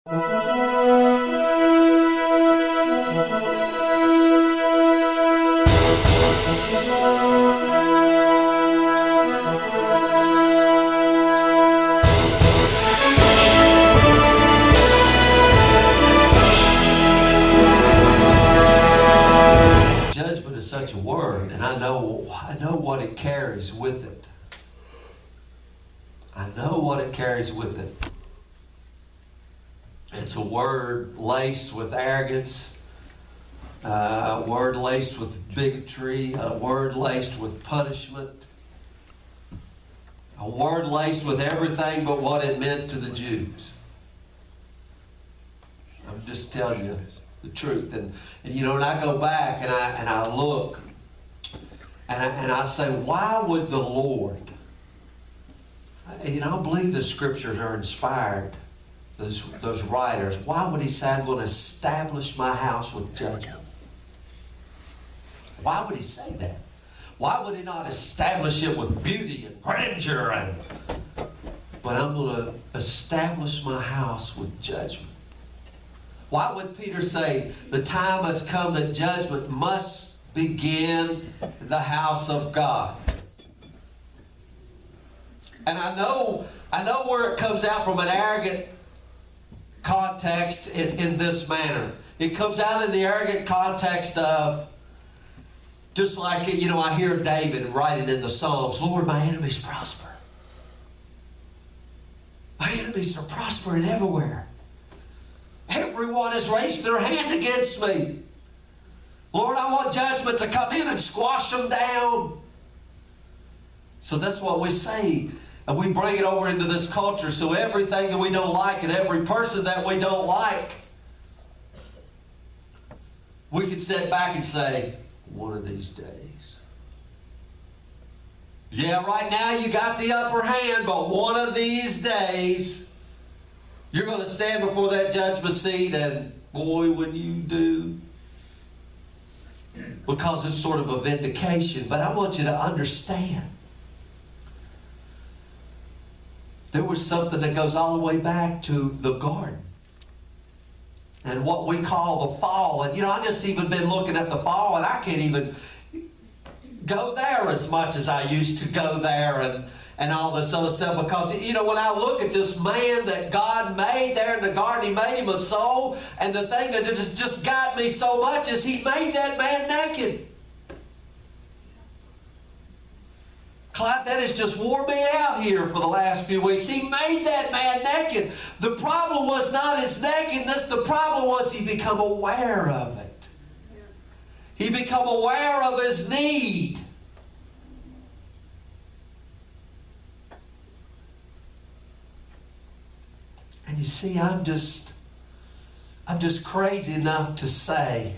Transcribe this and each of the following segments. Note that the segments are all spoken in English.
Judgment is such a word, and I know what it carries with it. I know what it carries with it. It's a word laced with arrogance, a word laced with bigotry, a word laced with punishment, a word laced with everything but what it meant to the Jews. I'm just telling you the truth. And you know, and I go back and I look and I say, why would the Lord, you know, I believe the scriptures are inspired, those writers. Why would he say, I'm going to establish my house with judgment? Why would he say that? Why would he not establish it with beauty and grandeur? But I'm going to establish my house with judgment. Why would Peter say, the time has come that judgment must begin in the house of God? And I know where it comes out from an arrogant context in this manner. It comes out in the arrogant context of, just like, you know, I hear David writing in the Psalms, Lord, my enemies prosper. My enemies are prospering everywhere. Everyone has raised their hand against me. Lord, I want judgment to come in and squash them down. So that's what we say. And we bring it over into this culture. So everything that we don't like and every person that we don't like, we can sit back and say, one of these days. Yeah, right now you got the upper hand, but one of these days, you're going to stand before that judgment seat, and boy, when you do, because it's sort of a vindication. But I want you to understand, there was something that goes all the way back to the garden and what we call the fall. And you know, I just even been looking at the fall, and I can't even go there as much as I used to go there and all this other stuff, because, you know, when I look at this man that God made there in the garden, he made him a soul, and the thing that just got me so much is he made that man naked. Clyde, that has just wore me out here for the last few weeks. He made that man naked. The problem was not his nakedness. The problem was he became aware of it. He became aware of his need. And you see, I'm just crazy enough to say,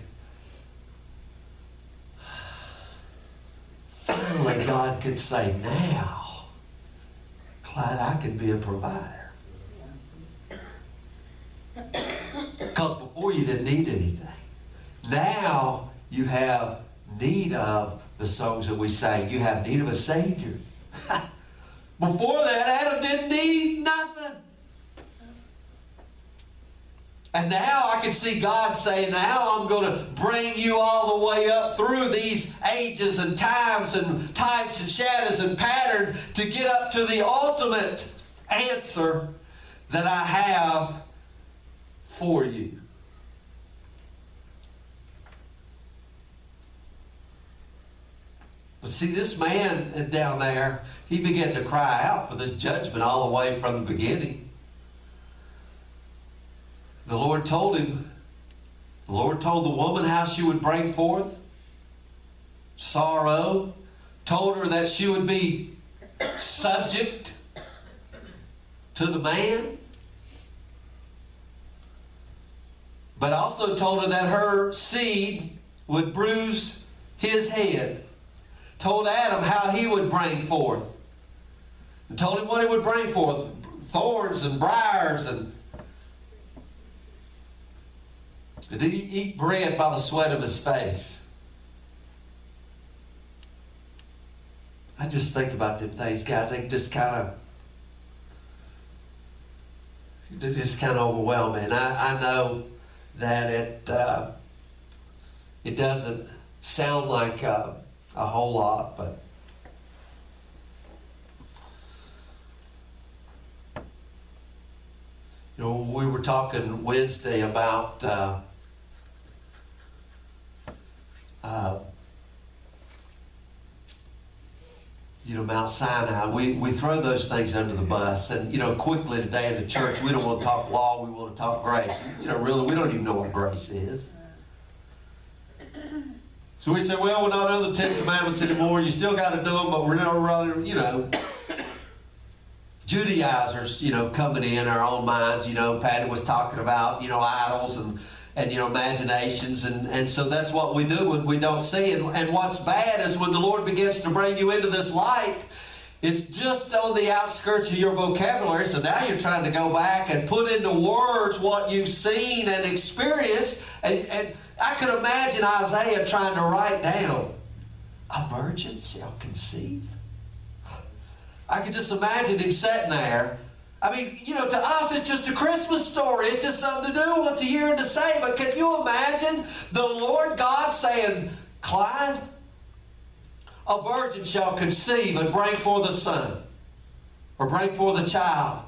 finally God could say, now, Clyde, I can be a provider. Because before you didn't need anything. Now you have need of the songs that we sang. You have need of a Savior. Before that, Adam didn't need nothing. And now I can see God saying, now I'm going to bring you all the way up through these ages and times and types and shadows and pattern to get up to the ultimate answer that I have for you. But see, this man down there, he began to cry out for this judgment all the way from the beginning. The Lord told him, the Lord told the woman how she would bring forth sorrow, told her that she would be subject to the man, but also told her that her seed would bruise his head. Told Adam how he would bring forth. And told him what he would bring forth. Thorns and briars, and did he eat bread by the sweat of his face? I just think about them things, guys. They just kind It just kind of overwhelming. I know that it doesn't sound like a whole lot, but we were talking Wednesday about Mount Sinai. We throw those things under the bus, and quickly today in the church we don't want to talk law, we want to talk grace. Really, we don't even know what grace is. So we say, well, we're not under the Ten Commandments anymore. You still got to do them, but we're not running. Judaizers, coming in our own minds. Patty was talking about, idols and imaginations. And so that's what we do when we don't see. And what's bad is when the Lord begins to bring you into this light, it's just on the outskirts of your vocabulary. So now you're trying to go back and put into words what you've seen and experienced. And I could imagine Isaiah trying to write down, a virgin shall conceive. I could just imagine him sitting there. I mean, to us it's just a Christmas story. It's just something to do once a year and to say. But can you imagine the Lord God saying, Clyde, a virgin shall conceive and bring forth a son, or bring forth a child.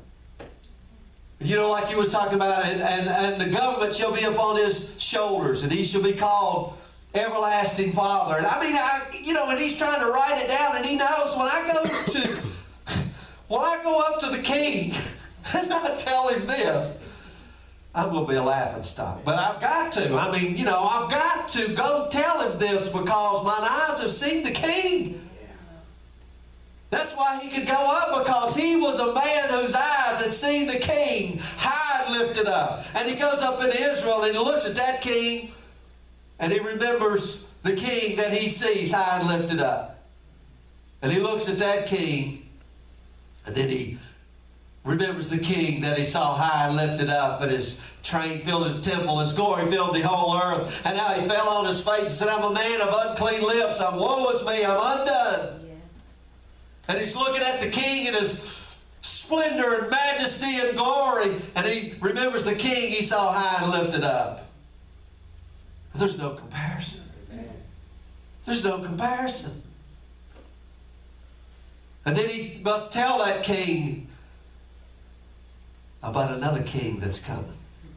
Like he was talking about, and the government shall be upon his shoulders, and he shall be called Everlasting Father. And and he's trying to write it down, and he knows when I go up to the king and I tell him this, I'm going to be a laughingstock. But I've got to. I've got to go tell him this because mine eyes have seen the king. That's why he could go up, because he was a man whose eyes had seen the king high and lifted up. And he goes up into Israel and he looks at that king and he remembers the king that he sees high and lifted up. And he looks at that king and then he remembers the king that he saw high and lifted up, and his train filled the temple, his glory filled the whole earth. And now he fell on his face and said, I'm a man of unclean lips. Woe is me, I'm undone. Yeah. And he's looking at the king in his splendor and majesty and glory. And he remembers the king he saw high and lifted up. There's no comparison. There's no comparison. And then he must tell that king about another king that's coming.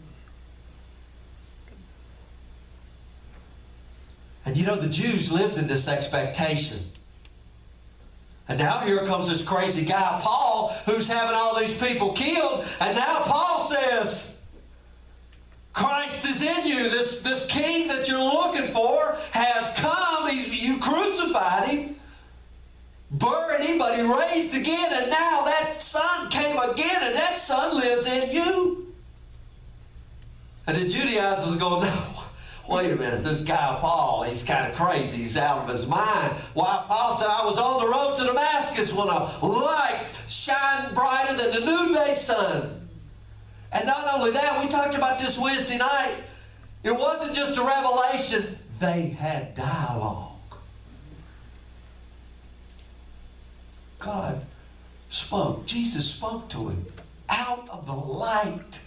And the Jews lived in this expectation. And now here comes this crazy guy, Paul, who's having all these people killed. And now Paul says, Christ is in you. This king that you're looking for has come. You crucified him, buried him, but he raised again, and now that son came again, and that son lives in you. And the Judaizers are going, no, wait a minute, this guy Paul, he's kind of crazy. He's out of his mind. Why, Paul said, I was on the road to Damascus when a light shined brighter than the noonday sun. And not only that, we talked about this Wednesday night, it wasn't just a revelation, they had dialogue. God spoke. Jesus spoke to him out of the light.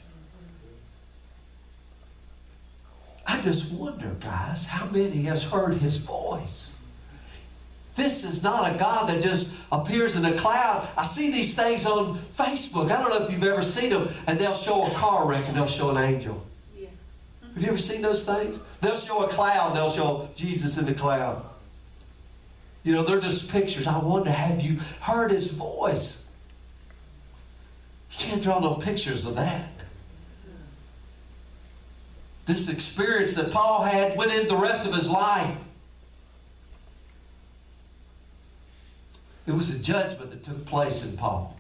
I just wonder, guys, how many has heard his voice? This is not a God that just appears in a cloud. I see these things on Facebook. I don't know if you've ever seen them, and they'll show a car wreck and they'll show an angel. Yeah. Have you ever seen those things? They'll show a cloud and they'll show Jesus in the cloud. They're just pictures. I wonder, have you heard his voice? You can't draw no pictures of that. This experience that Paul had went into the rest of his life. It was a judgment that took place in Paul.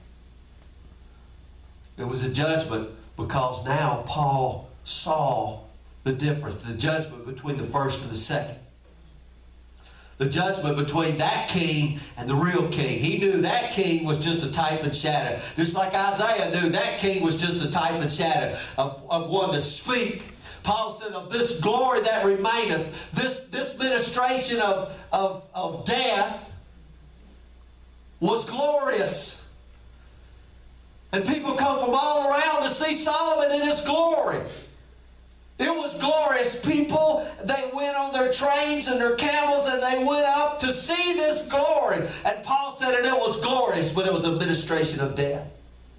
It was a judgment because now Paul saw the difference, the judgment between the first and the second. The judgment between that king and the real king. He knew that king was just a type and shadow. Just like Isaiah knew that king was just a type and shadow of one to speak. Paul said, of this glory that remaineth, this ministration of death was glorious. And people come from all around to see Solomon in his glory. It was glorious. People, they went on their trains and their camels and they went up to see this glory. And Paul said, and it was glorious, but it was a ministration of death.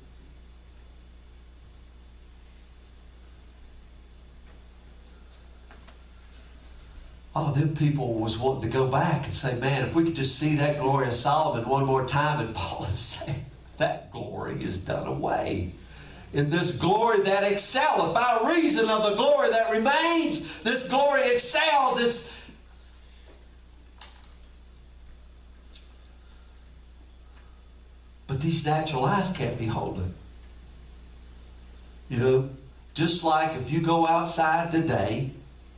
Oh, them people was wanting to go back and say, man, if we could just see that glory of Solomon one more time. And Paul is saying, that glory is done away. In this glory that excelleth, by reason of the glory that remains, this glory excels. But these natural eyes can't behold it. You know, just like if you go outside today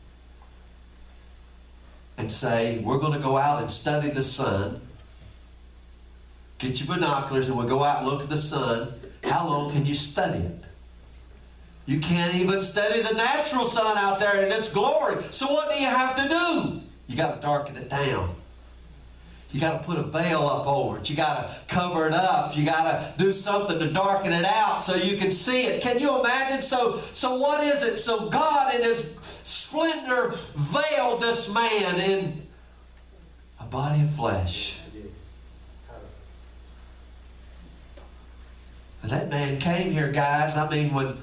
and say, we're going to go out and study the sun. Get your binoculars and we'll go out and look at the sun. How long can you study it? You can't even study the natural sun out there in its glory. So what do you have to do? You got to darken it down. You got to put a veil up over it. You got to cover it up. You got to do something to darken it out so you can see it. Can you imagine? So what is it? So God in His splendor veiled this man in a body of flesh. And that man came here, guys. I mean, when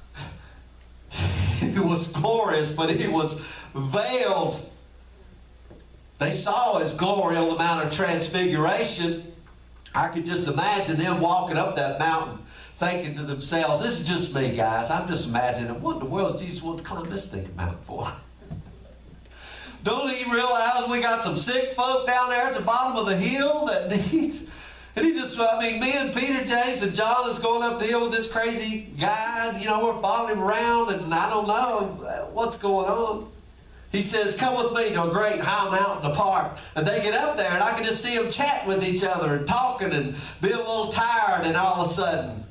he was glorious, but he was veiled. They saw His glory on the Mount of Transfiguration. I could just imagine them walking up that mountain thinking to themselves, this is just me, guys. I'm just imagining, what in the world does Jesus want to climb this stinking mountain for? Don't He realize we got some sick folk down there at the bottom of the hill that need... And he just, I mean, me and Peter, James, and John is going up the hill with this crazy guy. You know, we're following him around, and I don't know what's going on. He says, come with me to a great high mountain apart. And they get up there, and I can just see them chatting with each other and talking and being a little tired, and all of a sudden,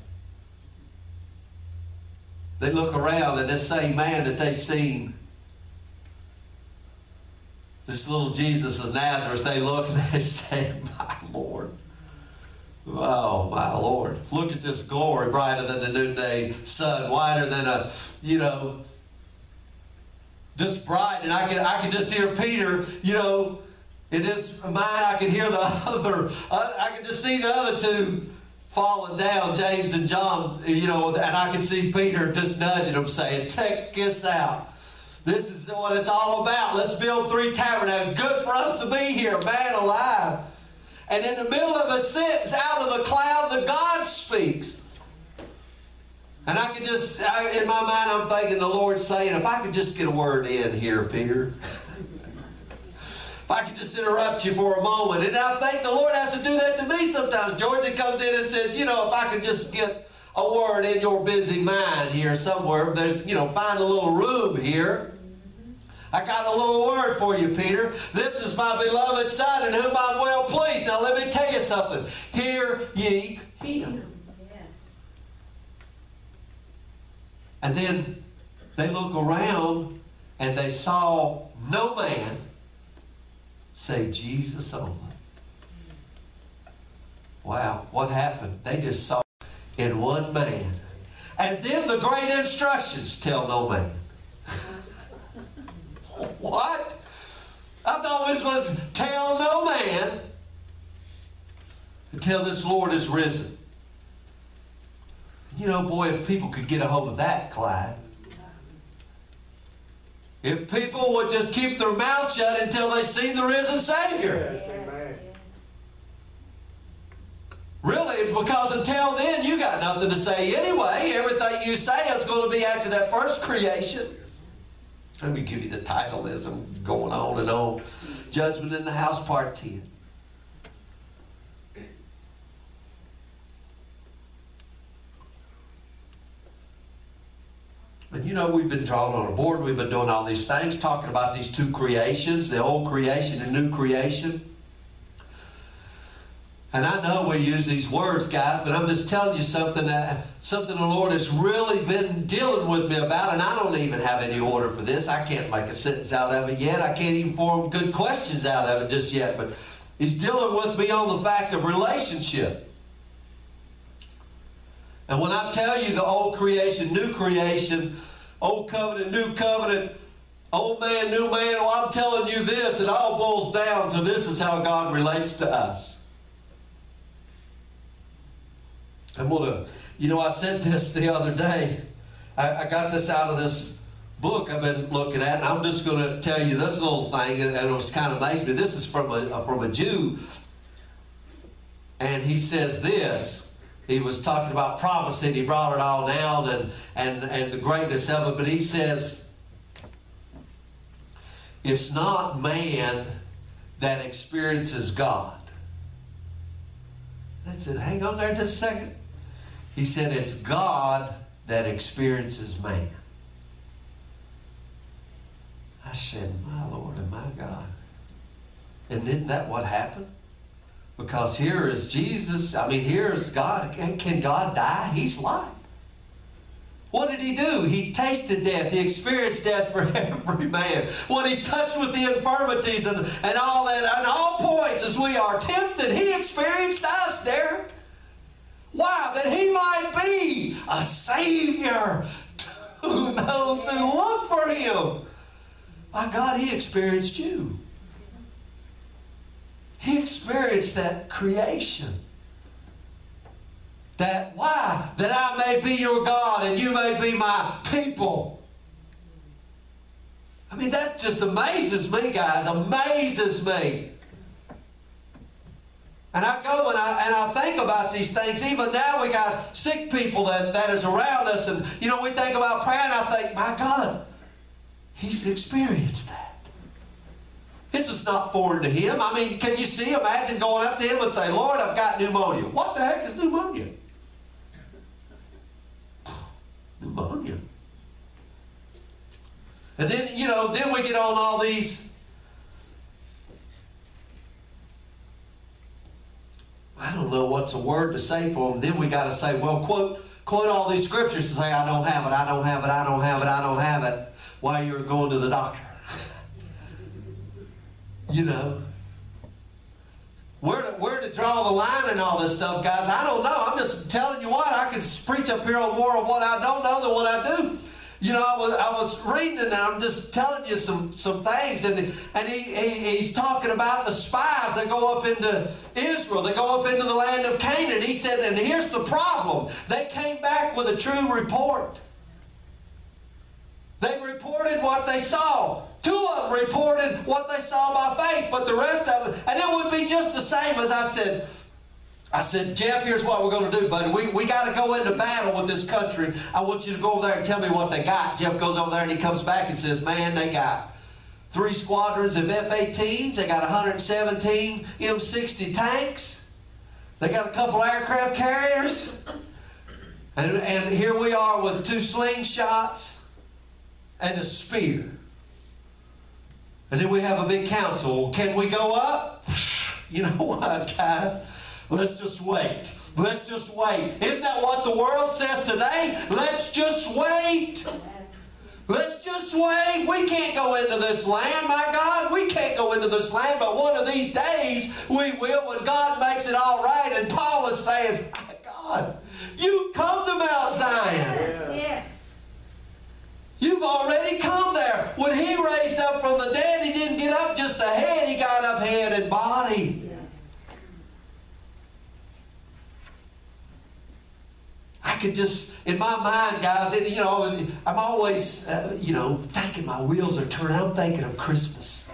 they look around, and this same man that they seen, this little Jesus of Nazareth, they look and they say, my Lord. Oh, my Lord. Look at this glory, brighter than the noonday sun, whiter than a, you know, just bright. And I could just hear Peter, you know, in his mind, I could hear the other, I could just see the other two falling down, James and John, you know, and I could see Peter just nudging them, saying, check this out. This is what it's all about. Let's build 3 tabernacles. Good for us to be here, man alive. And in the middle of a sentence, out of the cloud, the God speaks. And I could just, in my mind, I'm thinking the Lord's saying, if I could just get a word in here, Peter. If I could just interrupt you for a moment. And I think the Lord has to do that to me sometimes. Georgia comes in and says, you know, if I could just get a word in your busy mind here somewhere, there's, you know, find a little room here. I got a little word for you, Peter. This is my beloved Son in whom I'm well pleased. Now let me tell you something. Hear ye Him. Yes. And then they look around and they saw no man save Jesus only. Wow, what happened? They just saw in one man. And then the great instructions, tell no man. What? I thought this was tell no man until this Lord is risen. You know, boy, if people could get a hold of that, Clyde. If people would just keep their mouth shut until they see the risen Savior. Yes. Really, because until then, you got nothing to say anyway. Everything you say is going to be after that first creation. Let me give you the title as I'm going on and on. Judgment in the House, Part 10. And you know, we've been drawn on a board. We've been doing all these things, talking about these 2 creations, the old creation and new creation. And I know we use these words, guys, but I'm just telling you something the Lord has really been dealing with me about, and I don't even have any order for this. I can't make a sentence out of it yet. I can't even form good questions out of it just yet, but He's dealing with me on the fact of relationship. And when I tell you the old creation, new creation, old covenant, new covenant, old man, new man, well, I'm telling you this, it all boils down to this is how God relates to us. I'm going to, I said this the other day. I got this out of this book I've been looking at, and I'm just going to tell you this little thing, and it was kind of amazing me. This is from a Jew, and he says this. He was talking about prophecy, and he brought it all down and the greatness of it, but he says, it's not man that experiences God. That's it. Hang on there just a second. He said it's God that experiences man. I said, my Lord and my God. And isn't that what happened? Because here is Jesus. I mean, here is God. Can God die? He's life. What did he do? He tasted death. He experienced death for every man. When he's touched with the infirmities and all that, and all points as we are tempted, he experienced us, Derek. Why? That he might be a Savior to those who look for him. My God, he experienced you. He experienced that creation. That why? That I may be your God and you may be my people. I mean, that just amazes me, guys. Amazes me. And I go and I think about these things. Even now we got sick people that is around us. And, we think about prayer and I think, my God, he's experienced that. This is not foreign to him. I mean, can you imagine going up to him and say, Lord, I've got pneumonia. What the heck is pneumonia? Pneumonia. And then, then we get on all these, I don't know what's a word to say for them. Then we got to say, well, quote all these scriptures to say, I don't have it, I don't have it, I don't have it, I don't have it, while you're going to the doctor. Where to draw the line and all this stuff, guys, I don't know. I'm just telling you what, I could preach up here on more of what I don't know than what I do. I was reading and I'm just telling you some things, and he's talking about the spies that go up into Israel, they go up into the land of Canaan. He said, and here's the problem, they came back with a true report. They reported what they saw. 2 of them reported what they saw by faith, but the rest of them, and it would be just the same as I said, Jeff, here's what we're going to do, buddy. We got to go into battle with this country. I want you to go over there and tell me what they got. Jeff goes over there and he comes back and says, man, they got 3 squadrons of F-18s. They got 117 M60 tanks. They got a couple aircraft carriers. And here we are with 2 slingshots and a spear. And then we have a big council. Can we go up? You know what, guys? Let's just wait. Let's just wait. Isn't that what the world says today? Let's just wait. Let's just wait. We can't go into this land, my God. We can't go into this land, but one of these days we will when God makes it all right. And Paul is saying, my God, you've come to Mount Zion. Yes. You've already come there. When he raised up from the dead, he didn't get up just a head. He got up head and body. I could just, in my mind, guys, I'm always, thinking my wheels are turning. I'm thinking of Christmas.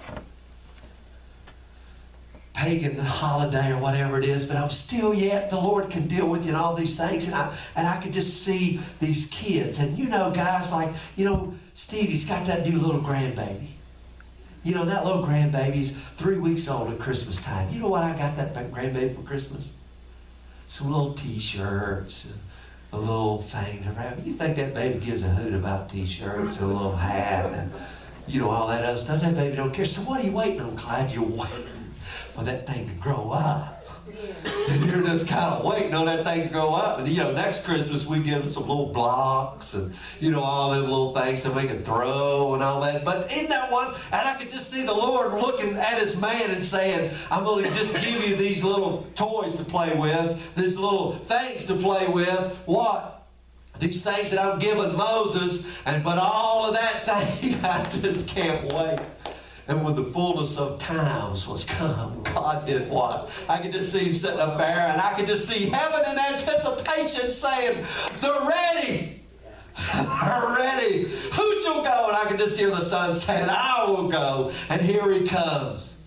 Pagan holiday or whatever it is, but I'm still yet, the Lord can deal with you and all these things. And I could just see these kids. And guys, like, Stevie's got that new little grandbaby. That little grandbaby's 3 weeks old at Christmas time. You know what I got that grandbaby for Christmas? Some little T-shirts, a little thing to wrap. You think that baby gives a hoot about T-shirts and a little hat and, all that other stuff? That baby don't care. So what are you waiting on, Clyde? You're waiting for that thing to grow up. And you're just kind of waiting on that thing to grow up. And, next Christmas we give them some little blocks and, all them little things that we can throw and all that. But in that one, and I could just see the Lord looking at his man and saying, I'm going to just give you these little toys to play with, these little things to play with. What? These things that I'm giving Moses. But all of that thing, I just can't wait. And when the fullness of times was come, God did what? I could just see him sitting up there, and I could just see heaven in anticipation saying, they're ready. They're ready. Who shall go? And I could just hear the Son saying, I will go. And here he comes.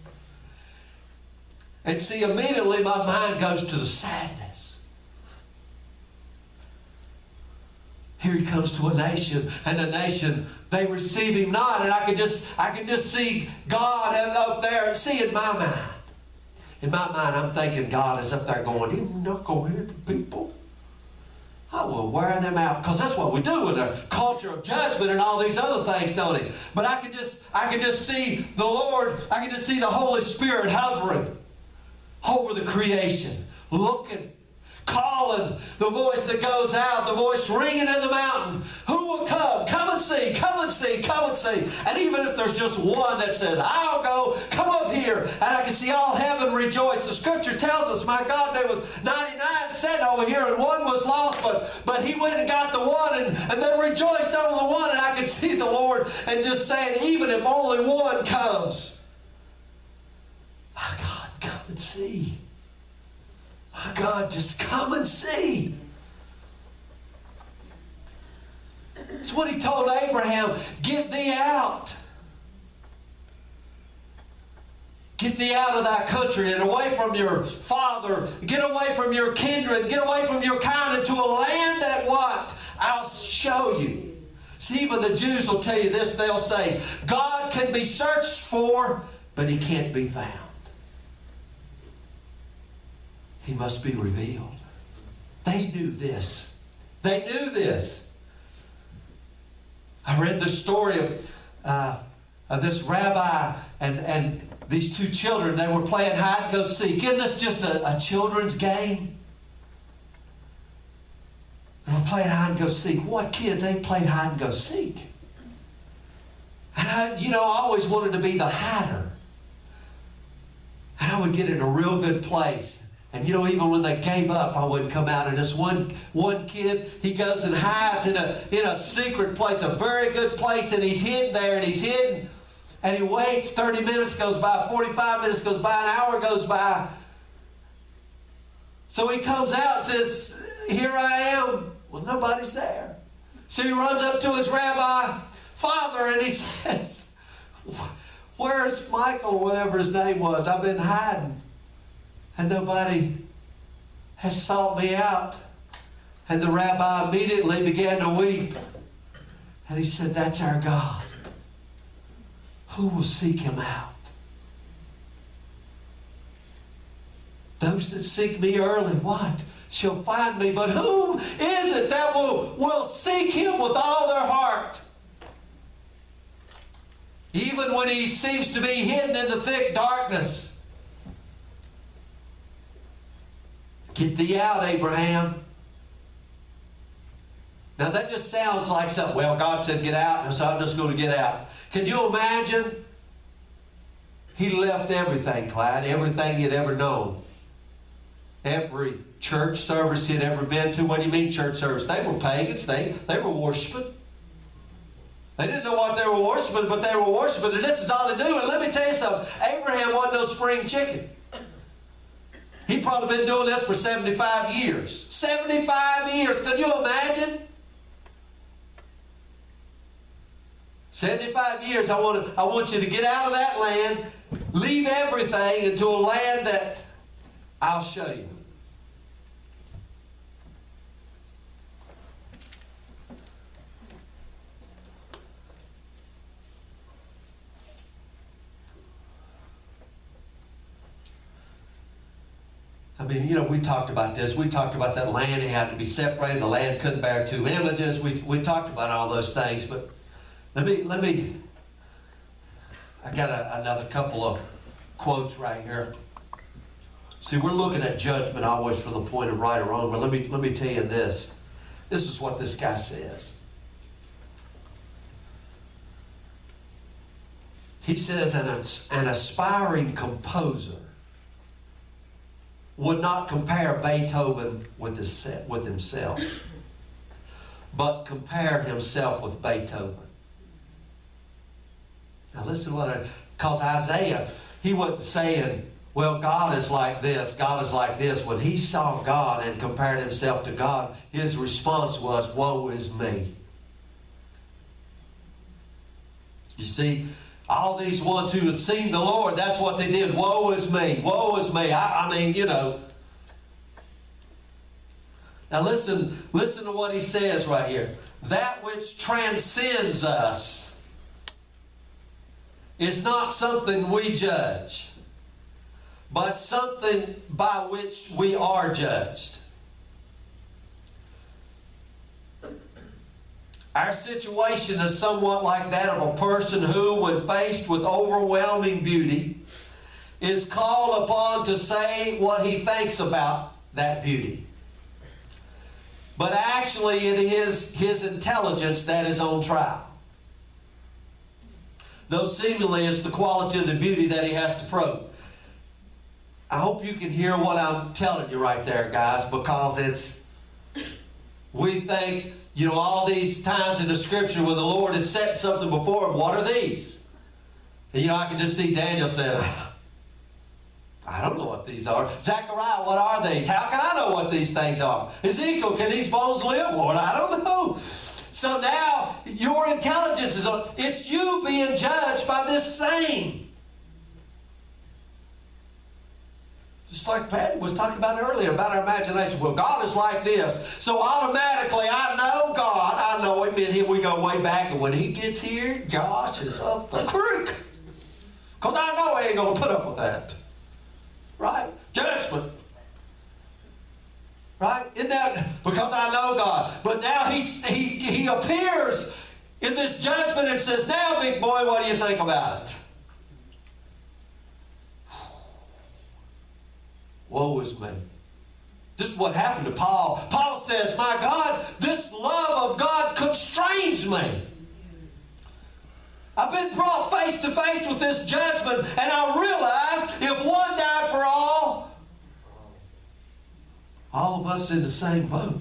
And see, immediately my mind goes to the sadness. Here he comes to a nation, and the nation, they receive him not. And I can just see God up there, and see in my mind, I'm thinking God is up there going, you're not going to hear the people. I will wear them out, because that's what we do in a culture of judgment and all these other things, don't he? But I can just see the Lord. I can just see the Holy Spirit hovering over the creation, looking, calling, the voice that goes out, the voice ringing in the mountain. Who will come? Come and see, come and see, come and see. And even if there's just one that says, I'll go, come up here. And I can see all heaven rejoice. The scripture tells us, my God, there was 99 sitting over here and one was lost, but he went and got the one, and they rejoiced over the one. And I can see the Lord and just saying, even if only one comes, my God, come and see. My God, just come and see. That's what he told Abraham. Get thee out. Get thee out of thy country and away from your father. Get away from your kindred. Get away from your kind into a land that what? I'll show you. See, even the Jews will tell you this. They'll say, God can be searched for, but he can't be found. He must be revealed. They knew this. They knew this. I read the story of this rabbi and these two children. They were playing hide and go seek. Isn't this just a children's game? They were playing hide and go seek. What kids ain't played hide and go seek? And I always wanted to be the hider. And I would get in a real good place. And even when they gave up, I would come out. And this one kid, he goes and hides in a secret place, a very good place, and he's hidden there, and he's hidden. And he waits. 30 minutes goes by, 45 minutes goes by, an hour goes by. So he comes out and says, here I am. Well, nobody's there. So he runs up to his rabbi, Father, and he says, where's Michael, whatever his name was? I've been hiding. And nobody has sought me out. And the rabbi immediately began to weep. And he said, that's our God. Who will seek him out? Those that seek me early, what? Shall find me. But who is it that will seek him with all their heart? Even when he seems to be hidden in the thick darkness. Get thee out, Abraham. Now that just sounds like something. Well, God said get out, so I'm just going to get out. Can you imagine? He left everything, Clyde, everything he'd ever known. Every church service he'd ever been to. What do you mean church service? They were pagans. They were worshiping. They didn't know what they were worshiping, but they were worshiping. And this is all they knew. And let me tell you something. Abraham wasn't no spring chicken. He'd probably been doing this for 75 years. 75 years. Can you imagine? 75 years. I want you to get out of that land, leave everything into a land that I'll show you. I mean, we talked about this. We talked about that land. It had to be separated. The land couldn't bear two images. We talked about all those things. But let me. I got another couple of quotes right here. See, we're looking at judgment always from the point of right or wrong, but let me tell you this. This is what this guy says. He says, an aspiring composer would not compare Beethoven with himself, but compare himself with Beethoven. Now listen to what because Isaiah, he wasn't saying, well, God is like this, God is like this. When he saw God and compared himself to God, his response was, woe is me. You see, all these ones who had seen the Lord, that's what they did. Woe is me, woe is me. I mean, you know. Now listen to what he says right here. That which transcends us is not something we judge, but something by which we are judged. Our situation is somewhat like that of a person who, when faced with overwhelming beauty, is called upon to say what he thinks about that beauty. But actually it is his intelligence that is on trial. Though seemingly it's the quality of the beauty that he has to probe. I hope you can hear what I'm telling you right there, guys, because we think, you know, all these times in the Scripture where the Lord has set something before him, what are these? And, you know, I can just see Daniel saying, I don't know what these are. Zechariah, what are these? How can I know what these things are? Ezekiel, can these bones live, Lord? I don't know. So now your intelligence is on. It's you being judged by this thing. Just like Patty was talking about earlier, about our imagination. Well, God is like this. So automatically I know God. I know him, and him we go way back. And when he gets here, Josh is up the creek. Because I know he ain't going to put up with that. Right? Judgment. Right? Isn't that because I know God? But now he appears in this judgment and says, now, big boy, what do you think about it? Woe is me. This is what happened to Paul. Paul says, my God, this love of God constrains me. I've been brought face to face with this judgment, and I realized if one died for all of us in the same boat.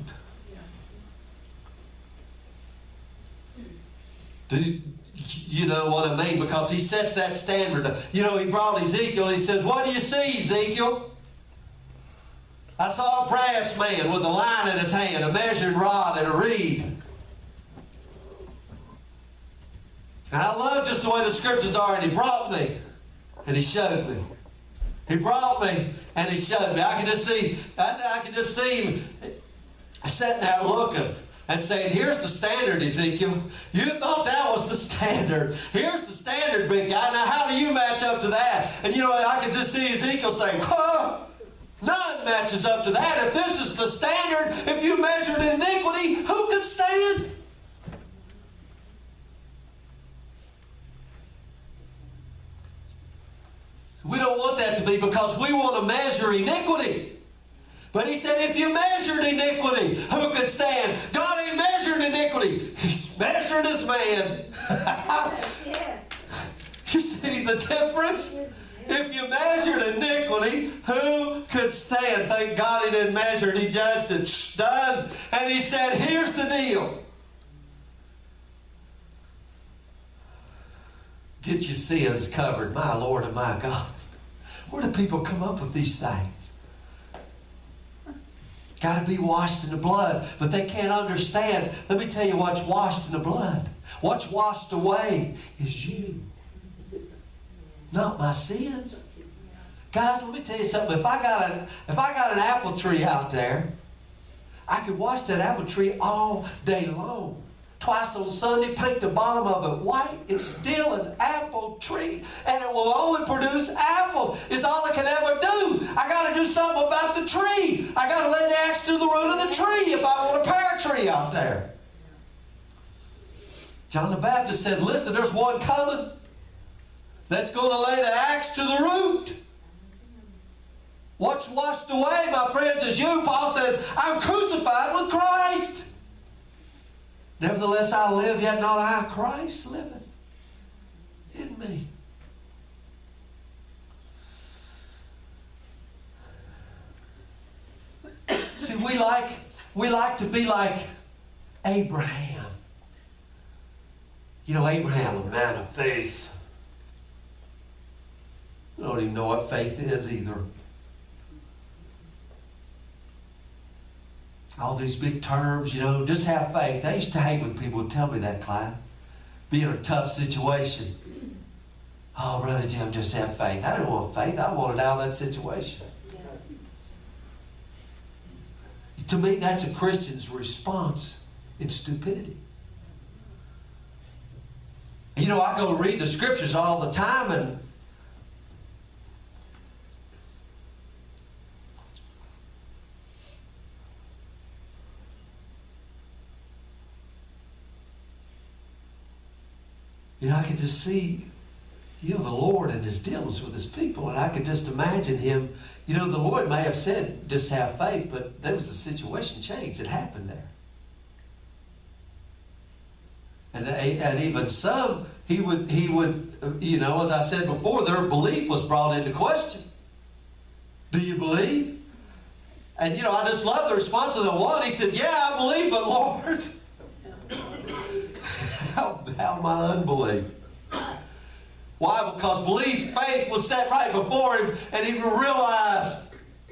Do you know what I mean? Because he sets that standard. You know, he brought Ezekiel, and he says, what do you see, Ezekiel? I saw a brass man with a line in his hand, a measuring rod, and a reed. And I love just the way the Scriptures are, and he brought me, and he showed me. He brought me, and he showed me. I could just see him sitting there looking and saying, here's the standard, Ezekiel. You thought that was the standard. Here's the standard, big guy. Now, how do you match up to that? And you know what? I could just see Ezekiel saying, whoa, none matches up to that. If this is the standard, if you measured iniquity, who could stand? We don't want that to be because we want to measure iniquity. But he said, if you measured iniquity, who could stand? God ain't measured iniquity. He's measured his man. You see the difference? If you measured iniquity, who could stand? Thank God he didn't measure it. He judged it. Done. And he said, here's the deal. Get your sins covered, my Lord and my God. Where do people come up with these things? Got to be washed in the blood, but they can't understand. Let me tell you what's washed in the blood. What's washed away is you, not my sins. Guys, let me tell you something. If I got an apple tree out there, I could wash that apple tree all day long. Twice on Sunday, paint the bottom of it white. It's still an apple tree, and it will only produce apples. It's all it can ever do. I got to do something about the tree. I got to lay the axe to the root of the tree if I want a pear tree out there. John the Baptist said, listen, there's one coming that's going to lay the axe to the root. What's washed away, my friends, is you. Paul said, I'm crucified with Christ. Nevertheless, I live, yet not I. Christ liveth in me. See, we like to be like Abraham. You know, Abraham, a man of faith. I don't even know what faith is either. All these big terms, you know, just have faith. I used to hate when people would tell me that, Clyde. Be in a tough situation. Oh, Brother Jim, just have faith. I didn't want faith. I wanted out of that situation. To me, that's a Christian's response in stupidity. You know, I go read the scriptures all the time, and you know, I could just see, you know, the Lord and His dealings with His people, and I could just imagine Him. You know, the Lord may have said, just have faith, but there was a situation change that happened there. And even some, he would, you know, as I said before, their belief was brought into question. Do you believe? And, you know, I just love the response of the one. He said, yeah, I believe, but Lord, how my unbelief. Why? Because faith was set right before him, and he realized,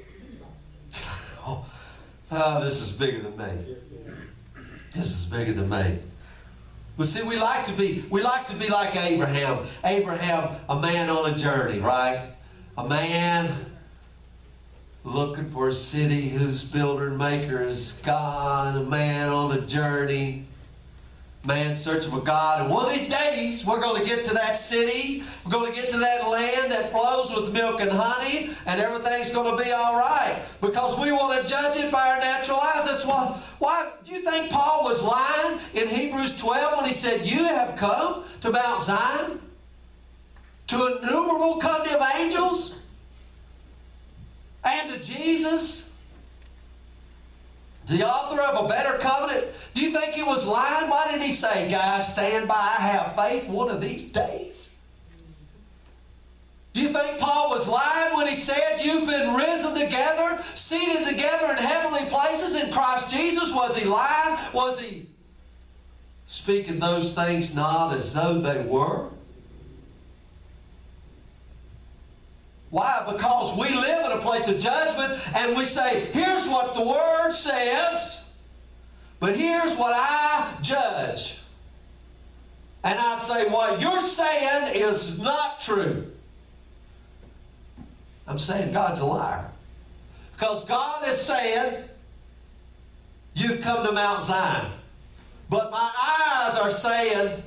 this is bigger than me. This is bigger than me. But see, we like to be like Abraham. Abraham, a man on a journey, right? A man looking for a city whose builder and maker is God. A man on a journey. Man searching for God. And one of these days, we're going to get to that city. We're going to get to that land that flows with milk and honey. And everything's going to be all right. Because we want to judge it by our natural eyes. That's why do you think Paul was lying in Hebrews 12 when he said, you have come to Mount Zion? To an innumerable company of angels? And to Jesus? The author of a better covenant. Do you think he was lying? Why did he say, guys, stand by, have faith one of these days? Do you think Paul was lying when he said, you've been risen together, seated together in heavenly places in Christ Jesus? Was he lying? Was he speaking those things not as though they were? Why? Because we live in a place of judgment and we say, here's what the Word says, but here's what I judge. And I say, what you're saying is not true. I'm saying God's a liar. Because God is saying, you've come to Mount Zion. But my eyes are saying,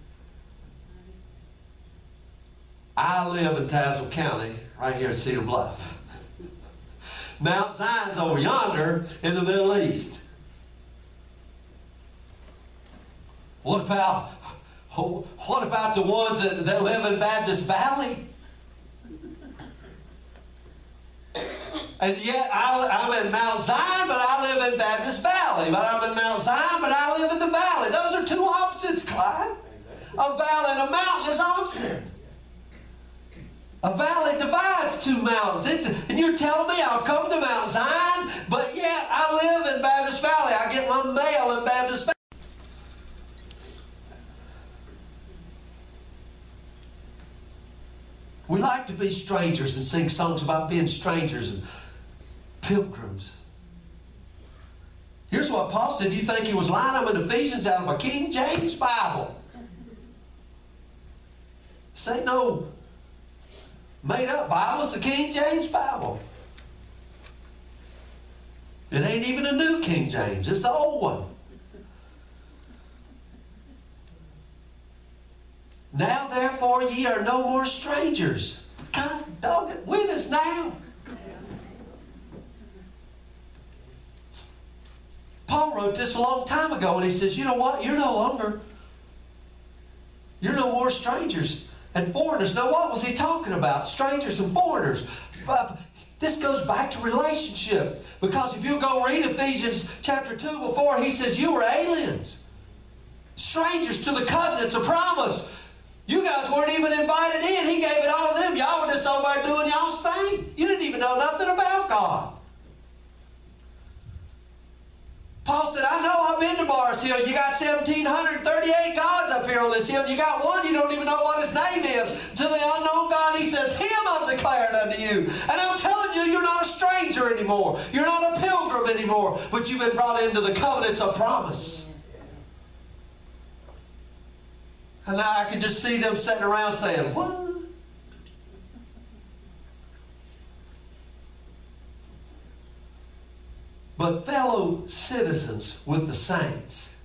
I live in Tazewell County, right here in Cedar Bluff. Mount Zion's over yonder in the Middle East. What about the ones that live in Baptist Valley? And yet I'm in Mount Zion, but I live in Baptist Valley. But I'm in Mount Zion, but I live in the valley. Those are two opposites, Clyde. A valley and a mountain is opposite. A valley divides two mountains. And you're telling me I've come to Mount Zion, but yet I live in Baptist Valley. I get my mail in Baptist Valley. We like to be strangers and sing songs about being strangers and pilgrims. Here's what Paul said. Do you think he was lying? I'm in Ephesians out of a King James Bible. Say no. Made up Bible. It's the King James Bible. It ain't even a new King James. It's the old one. Now therefore ye are no more strangers. God dog it. When is now? Paul wrote this a long time ago and he says, you know what? You're no more strangers and foreigners. Now what was he talking about? Strangers and foreigners. This goes back to relationship. Because if you go read Ephesians chapter 2 before, he says you were aliens. Strangers to the covenants of promise. You guys weren't even invited in. He gave it all to them. Y'all were just over there doing y'all's thing. You didn't even know nothing about God. Paul said, I know I've been to Mars Hill. You got 1,738 gods up here on this hill. You got one, you don't even know what his name is. To the unknown God, he says, him I'm declaring unto you. And I'm telling you, you're not a stranger anymore. You're not a pilgrim anymore. But you've been brought into the covenants of promise. And now I can just see them sitting around saying, what? But fellow citizens with the saints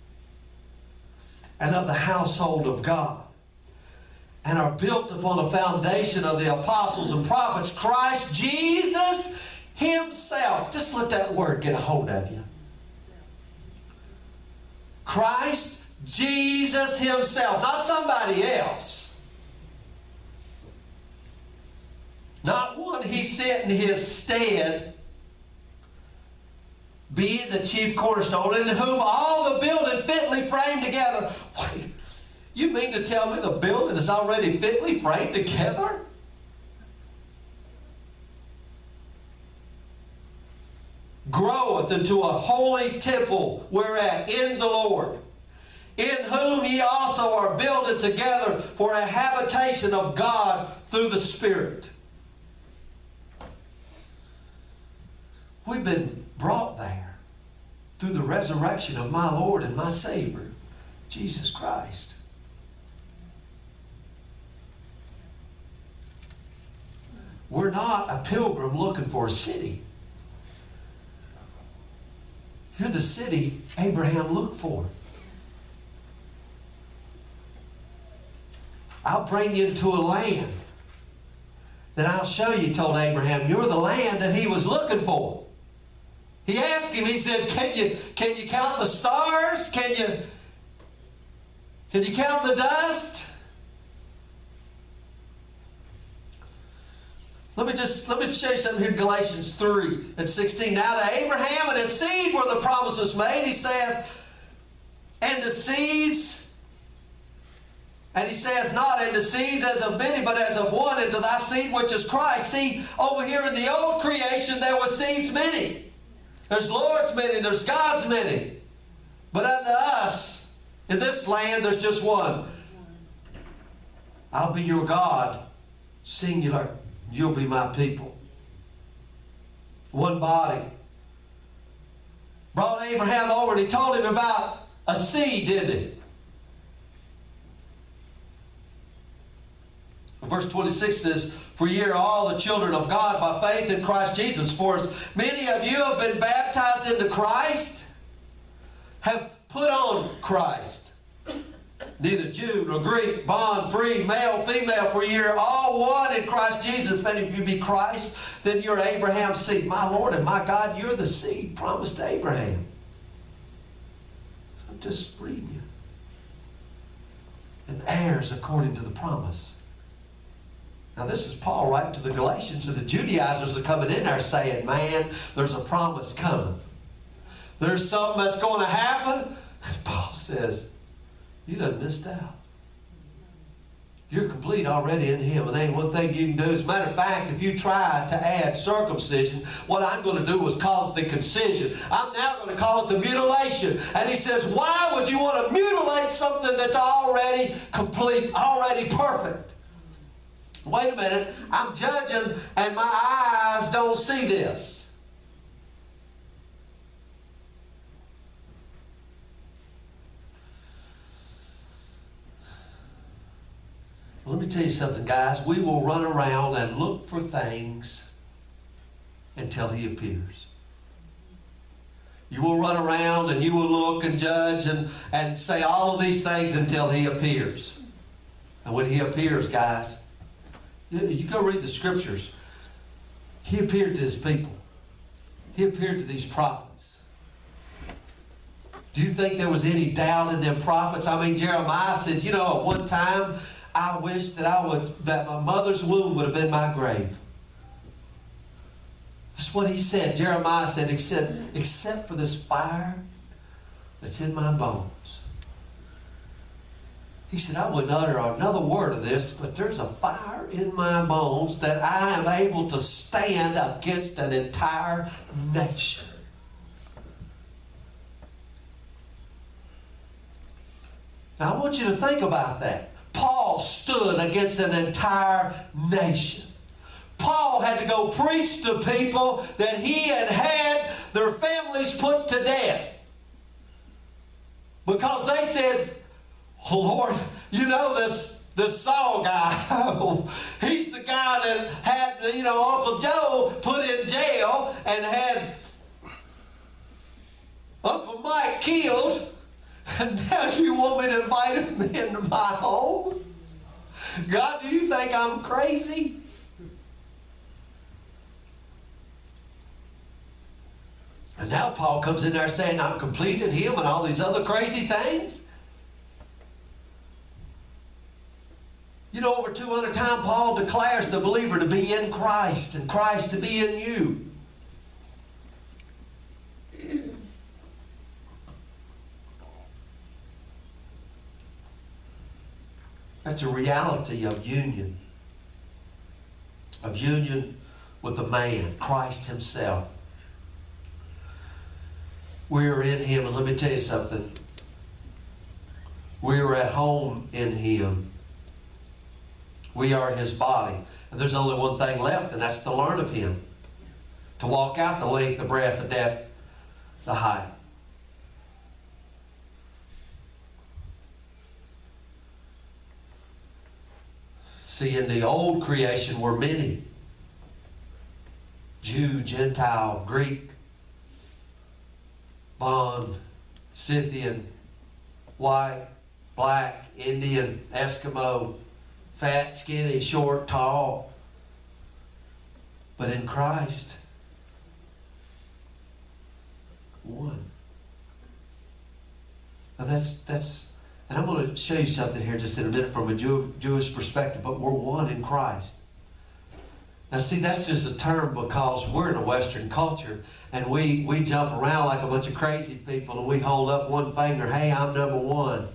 and of the household of God, and are built upon the foundation of the apostles and prophets, Christ Jesus himself. Just let that word get a hold of you. Christ Jesus himself, not somebody else. Not one he sent in his stead, being the chief cornerstone, in whom all the building fitly framed together. Wait, you mean to tell me the building is already fitly framed together? Groweth into a holy temple, whereat in the Lord, in whom ye also are builded together for a habitation of God through the Spirit. We've been brought there through the resurrection of my Lord and my Savior, Jesus Christ. We're not a pilgrim looking for a city. You're the city Abraham looked for. I'll bring you into a land that I'll show you, told Abraham. You're the land that he was looking for. He asked him, he said, can you count the stars? Can you count the dust? Let me show you something here in Galatians 3:16. Now to Abraham and his seed were the promises made. He saith, and the seeds, and he saith not, and the seeds as of many, but as of one, and to thy seed which is Christ. See, over here in the old creation, there were seeds many. There's Lord's many, there's God's many. But unto us, in this land, there's just one. I'll be your God, singular. You'll be my people. One body. Brought Abraham over and he told him about a seed, didn't he? Verse 26 says, for ye are all the children of God by faith in Christ Jesus. For as many of you have been baptized into Christ, have put on Christ. Neither Jew nor Greek, bond, free, male, female, for ye are all one in Christ Jesus. But if you be Christ, then you're Abraham's seed. My Lord and my God, you're the seed promised to Abraham. I'm just reading you. And heirs according to the promise. Now this is Paul writing to the Galatians, and the Judaizers are coming in there saying, man, there's a promise coming. There's something that's going to happen. And Paul says, you done missed out. You're complete already in him. And there ain't one thing you can do. As a matter of fact, if you try to add circumcision, what I'm going to do is call it the concision. I'm now going to call it the mutilation. And he says, why would you want to mutilate something that's already complete, already perfect? Wait a minute, I'm judging and my eyes don't see this. Let me tell you something, guys. We will run around and look for things until he appears. You will run around and you will look and judge and say all of these things until he appears. And when he appears, guys, you go read the scriptures. He appeared to his people. He appeared to these prophets. Do you think there was any doubt in them prophets? I mean, Jeremiah said, you know, at one time, I wish that my mother's womb would have been my grave. That's what he said. Jeremiah said, except for this fire that's in my bones. He said, I wouldn't utter another word of this, but there's a fire in my bones that I am able to stand against an entire nation. Now I want you to think about that. Paul stood against an entire nation. Paul had to go preach to people that he had had their families put to death. Because they said, oh Lord, you know this Saul guy. He's the guy that had, Uncle Joe put in jail and had Uncle Mike killed. And now you want me to invite him into my home? God, do you think I'm crazy? And now Paul comes in there saying I'm complete in him and all these other crazy things. Over 200 times Paul declares the believer to be in Christ and Christ to be in you. That's a reality of union. Of union with the man, Christ himself. We are in him, and let me tell you something. We are at home in him. We are his body. And there's only one thing left, and that's to learn of him. To walk out the length, the breadth, the depth, the height. See, in the old creation were many. Jew, Gentile, Greek, bond, Scythian, white, black, Indian, Eskimo, fat, skinny, short, tall. But in Christ, one. Now that's and I'm going to show you something here just in a minute from a Jewish perspective, but we're one in Christ. Now see, that's just a term because we're in a Western culture and we jump around like a bunch of crazy people and we hold up one finger, hey, I'm number one.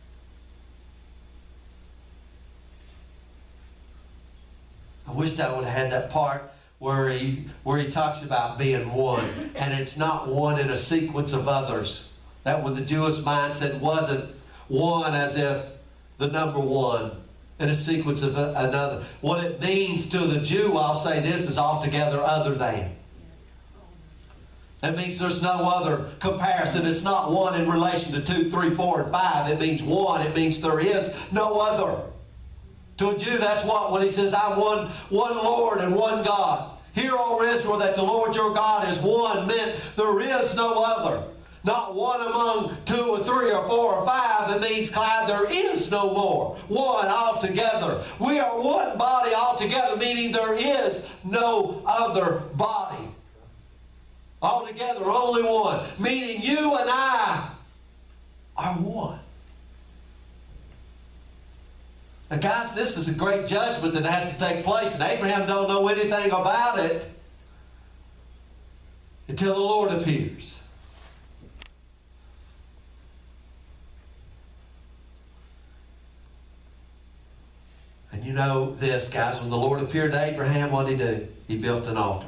I wished I would have had that part where he talks about being one, and it's not one in a sequence of others. That when the Jewish mindset wasn't one as if the number one in a sequence of another. What it means to the Jew, I'll say this, is altogether other than. That means there's no other comparison. It's not one in relation to 2, 3, 4, and 5. It means one. It means there is no other. To a Jew, that's what when he says, I'm one Lord and one God. Hear, O Israel, that the Lord your God is one, meant there is no other. Not one among 2 or 3 or 4 or 5. It means, Clyde, there is no more. One altogether. We are one body altogether, meaning there is no other body. Altogether, only one. Meaning you and I are one. Now, guys, this is a great judgment that has to take place, and Abraham don't know anything about it until the Lord appears. And you know this, guys, when the Lord appeared to Abraham, what did he do? He built an altar.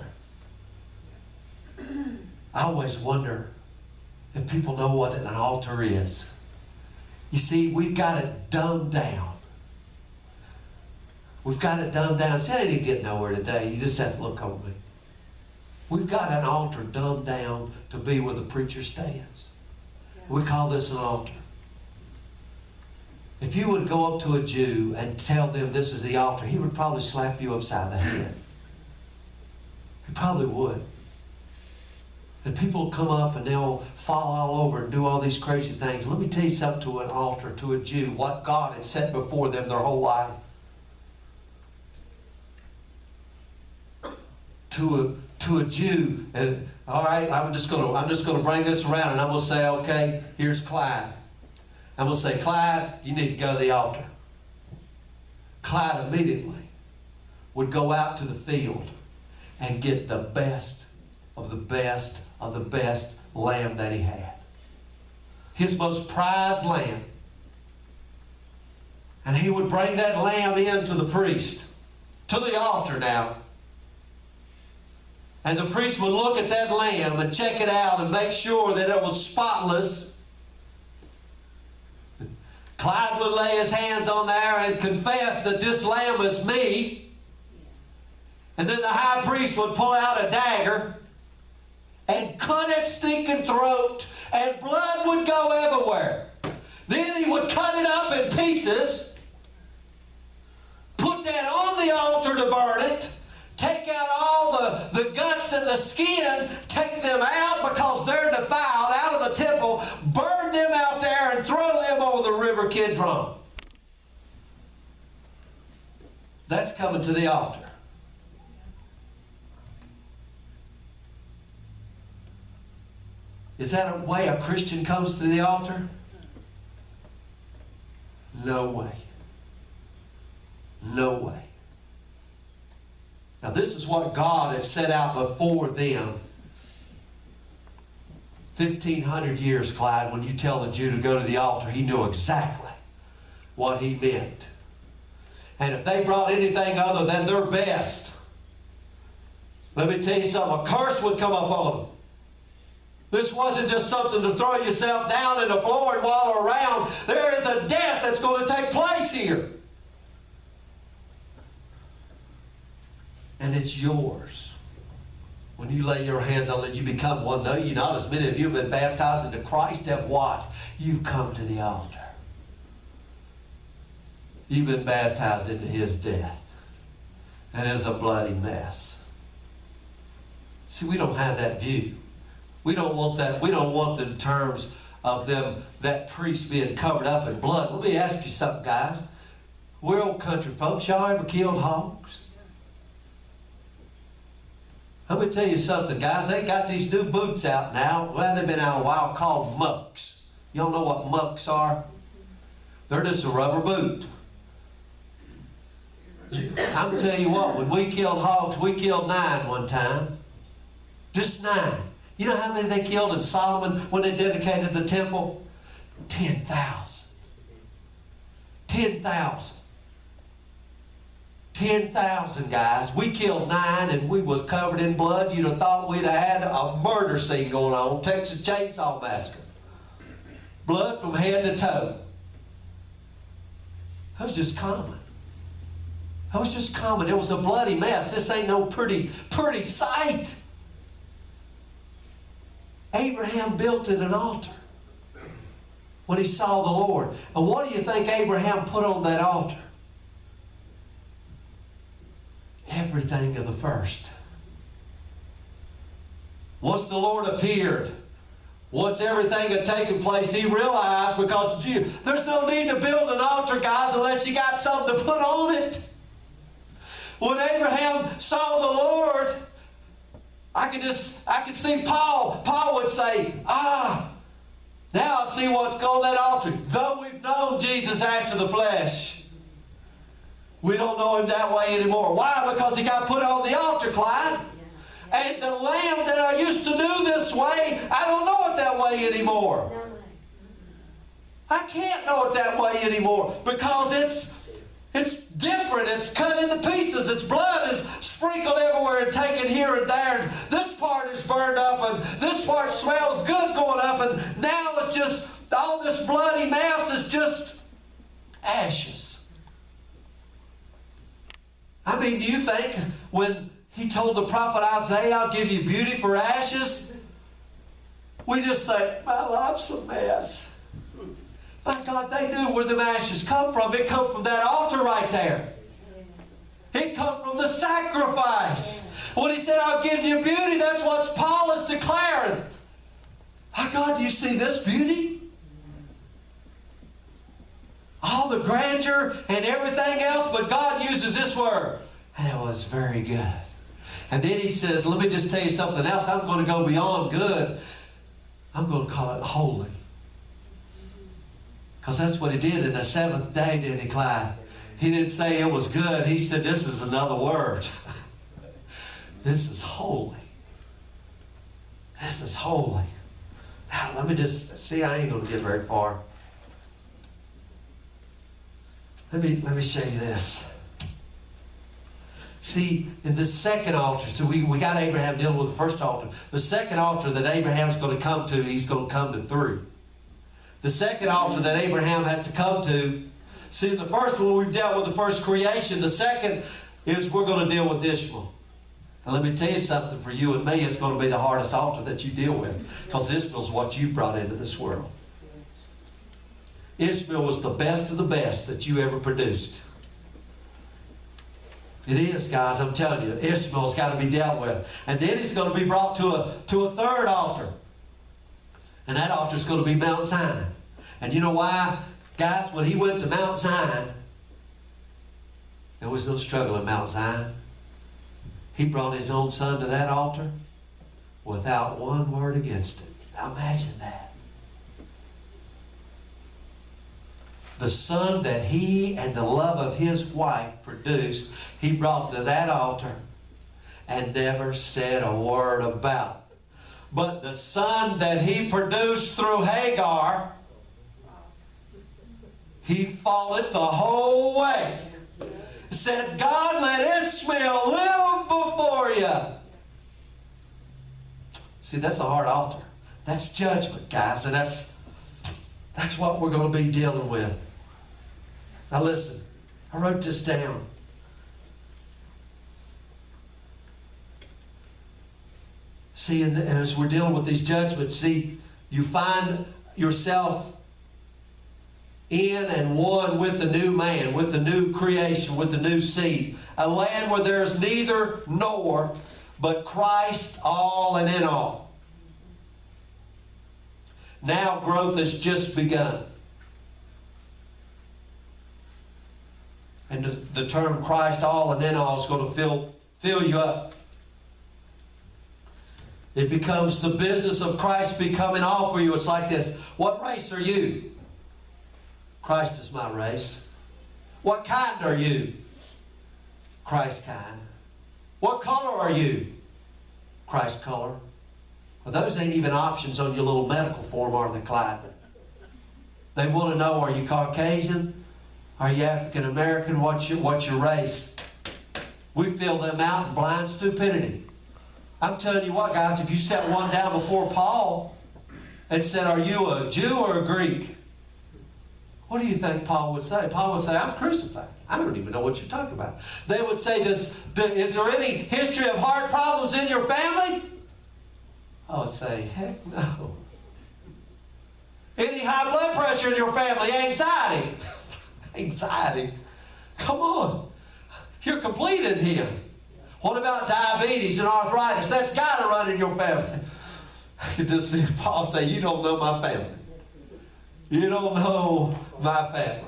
I always wonder if people know what an altar is. You see, we've got it dumbed down. We've got it dumbed down. See, I didn't get nowhere today. You just have to look over me. We've got an altar dumbed down to be where the preacher stands. We call this an altar. If you would go up to a Jew and tell them this is the altar, he would probably slap you upside the head. He probably would. And people will come up and they'll fall all over and do all these crazy things. Let me tell you something to an altar, to a Jew, what God had set before them their whole life. To a Jew, and all right, I'm just gonna bring this around, and I'm gonna say, okay, here's Clyde. I'm gonna say, Clyde, you need to go to the altar. Clyde immediately would go out to the field. and get the best of the best of the best lamb that he had. His most prized lamb. And he would bring that lamb in to the priest, to the altar now. And the priest would look at that lamb and check it out and make sure that it was spotless. Clyde would lay his hands on there and confess that this lamb is me. And then the high priest would pull out a dagger and cut its stinking throat, and blood would go everywhere. Then he would cut it up in pieces, put that on the altar to burn it, take out all the guts and the skin, take them out because they're defiled out of the temple, burn them out there and throw them over the river Kidron. That's coming to the altar. Is that a way a Christian comes to the altar? No way. No way. Now this is what God had set out before them. 1,500 years, Clyde, when you tell a Jew to go to the altar, he knew exactly what he meant. And if they brought anything other than their best, let me tell you something, a curse would come upon them. This wasn't just something to throw yourself down in the floor and wallow around. There is a death that's going to take place here. And it's yours. When you lay your hands on it, you become one. No, you're not. As many of you have been baptized into Christ have what? You've come to the altar. You've been baptized into his death. And it's a bloody mess. See, we don't have that view. We don't want that. We don't want the terms of them, that priest being covered up in blood. Let me ask you something, guys. We're old country folks. Y'all ever killed hogs? Let me tell you something, guys. They got these new boots out now. Well, they've been out a while, called mucks. Y'all know what mucks are? They're just a rubber boot. I'm telling you what, when we killed hogs, we killed 9 one time. Just 9. You know how many they killed in Solomon when they dedicated the temple? 10,000. 10,000. 10,000, guys. We killed 9 and we was covered in blood. You'd have thought we'd have had a murder scene going on. Texas Chainsaw Massacre. Blood from head to toe. That was just common. That was just common. It was a bloody mess. This ain't no pretty sight. Abraham built it an altar when he saw the Lord. And what do you think Abraham put on that altar? Everything of the first. Once the Lord appeared, once everything had taken place, he realized, because there's no need to build an altar, guys, unless you got something to put on it. When Abraham saw the Lord, I could see Paul. Paul would say, now I see what's on that altar. Though we've known Jesus after the flesh, we don't know him that way anymore. Why? Because he got put on the altar, Clyde. And the lamb that I used to do this way, I don't know it that way anymore. I can't know it that way anymore because it's different. It's cut into pieces. Its blood is sprinkled everywhere and taken here and there. And this part is burned up and this part smells good going up. And now it's just, all this bloody mass is just ashes. I mean, do you think when he told the prophet Isaiah, I'll give you beauty for ashes, we just think, my life's a mess. My God, they knew where the ashes come from. It come from that altar right there. It come from the sacrifice. When he said, I'll give you beauty, that's what Paul is declaring. My God, do you see this beauty? All the grandeur and everything else, but God uses this word. And it was very good. And then he says, let me just tell you something else. I'm going to go beyond good. I'm going to call it holy. Because that's what he did in the 7th day, didn't he, Clyde? He didn't say it was good. He said, this is another word. This is holy. This is holy. Now, let me just see. I ain't going to get very far. Let me show you this. See, in the second altar, so we got Abraham dealing with the first altar. The second altar that Abraham's going to come to, he's going to come to through. The second altar that Abraham has to come to, see, in the first one we've dealt with the first creation. The second is we're going to deal with Ishmael. And let me tell you something, for you and me, it's going to be the hardest altar that you deal with, because Ishmael's what you brought into this world. Ishmael was the best of the best that you ever produced. It is, guys, I'm telling you. Ishmael's got to be dealt with. And then he's going to be brought to a third altar. And that altar is going to be Mount Sinai. And you know why? Guys, when he went to Mount Sinai, there was no struggle at Mount Sinai. He brought his own son to that altar without one word against it. Now imagine that. The son that he and the love of his wife produced, he brought to that altar and never said a word about. But the son that he produced through Hagar, he followed the whole way. Said, God, let Ishmael live before you. See, that's a hard altar. That's judgment, guys, and that's what we're going to be dealing with. Now listen, I wrote this down. See, and as we're dealing with these judgments, see, you find yourself in and one with the new man, with the new creation, with the new seed. A land where there is neither nor, but Christ all and in all. Now growth has just begun. And the term Christ all and in all is going to fill you up. It becomes the business of Christ becoming all for you. It's like this. What race are you? Christ is my race. What kind are you? Christ kind. What color are you? Christ color. Well, those ain't even options on your little medical form, are they, Clyde? They want to know, are you Caucasian? Are you African American? What's your race? We fill them out in blind stupidity. I'm telling you what, guys, if you set one down before Paul and said, are you a Jew or a Greek? What do you think Paul would say? Paul would say, I'm crucified. I don't even know what you're talking about. They would say, is there any history of heart problems in your family? I would say, heck no. Any high blood pressure in your family? Anxiety? Anxiety? Come on. You're complete in here. What about diabetes and arthritis? That's got to run in your family. I could just see Paul say, you don't know my family. You don't know my family.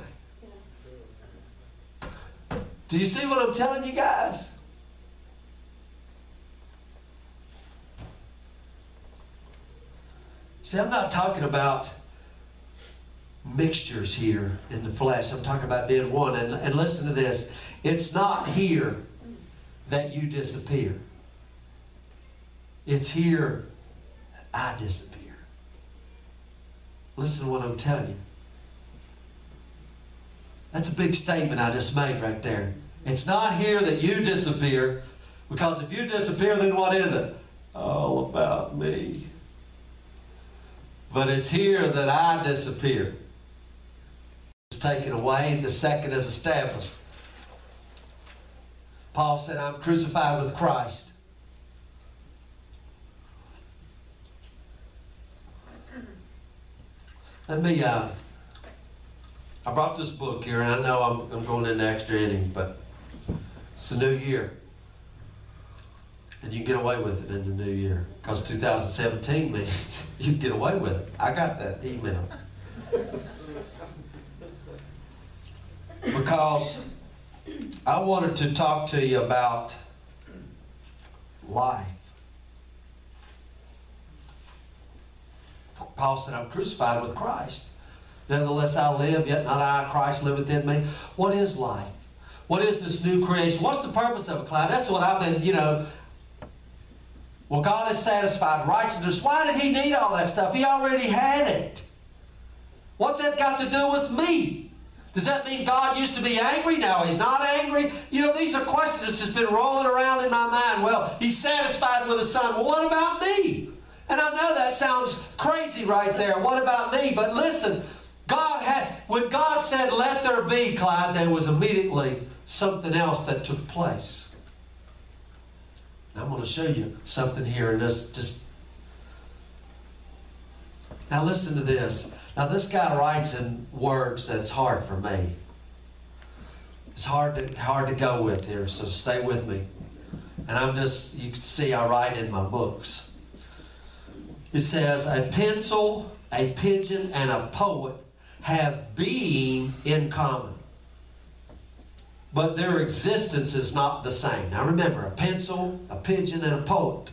Do you see what I'm telling you guys? See, I'm not talking about mixtures here in the flesh. I'm talking about being one. And listen to this. It's not here that you disappear. It's here I disappear. Listen to what I'm telling you. That's a big statement I just made right there. It's not here that you disappear, because if you disappear, then what is it? All about me. But it's here that I disappear. It's taken away, the second is established. Paul said, I'm crucified with Christ. Let me, I brought this book here, and I know I'm going into extra innings, but it's a new year. And you can get away with it in the new year, because 2017 means you can get away with it. I got that email. Because I wanted to talk to you about life. Paul said, I'm crucified with Christ. Nevertheless I live, yet not I, Christ liveth in me. What is life? What is this new creation? What's the purpose of it, Clyde? That's what I've been, Well, God is satisfied. Righteousness. Why did He need all that stuff? He already had it. What's that got to do with me? Does that mean God used to be angry? Now He's not angry? You know, these are questions that's just been rolling around in my mind. Well, He's satisfied with His Son. Well, what about me? And I know that sounds crazy right there. What about me? But listen, when God said, let there be, Clyde, there was immediately something else that took place. I'm going to show you something here in this. Now listen to this. Now this guy writes in words that's hard for me. It's hard to go with here, so stay with me. And you can see I write in my books. It says, a pencil, a pigeon, and a poet have being in common, but their existence is not the same. Now remember, a pencil, a pigeon, and a poet.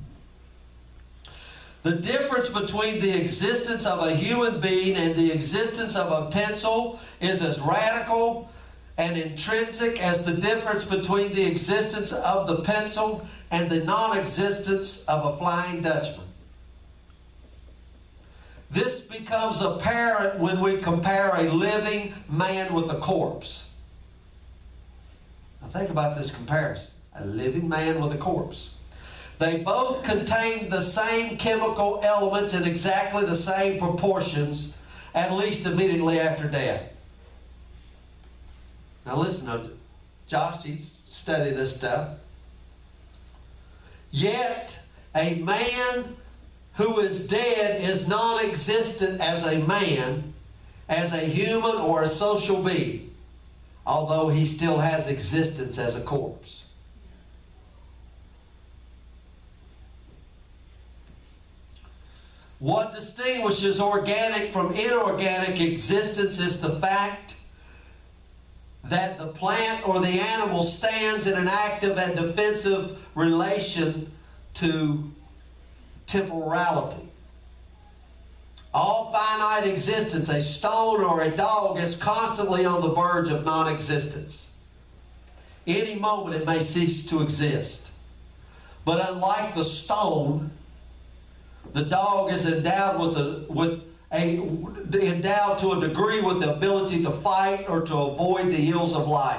The difference between the existence of a human being and the existence of a pencil is as radical and intrinsic as the difference between the existence of the pencil and the non-existence of a Flying Dutchman. This becomes apparent when we compare a living man with a corpse. Now think about this comparison. A living man with a corpse. They both contain the same chemical elements in exactly the same proportions, at least immediately after death. Now listen to Josh, he's studied this stuff. Yet a man who is dead is non-existent as a man, as a human or a social being, although he still has existence as a corpse. What distinguishes organic from inorganic existence is the fact that the plant or the animal stands in an active and defensive relation to temporality. All finite existence, a stone or a dog, is constantly on the verge of non-existence. Any moment it may cease to exist. But unlike the stone, the dog is endowed endowed to a degree with the ability to fight or to avoid the ills of life.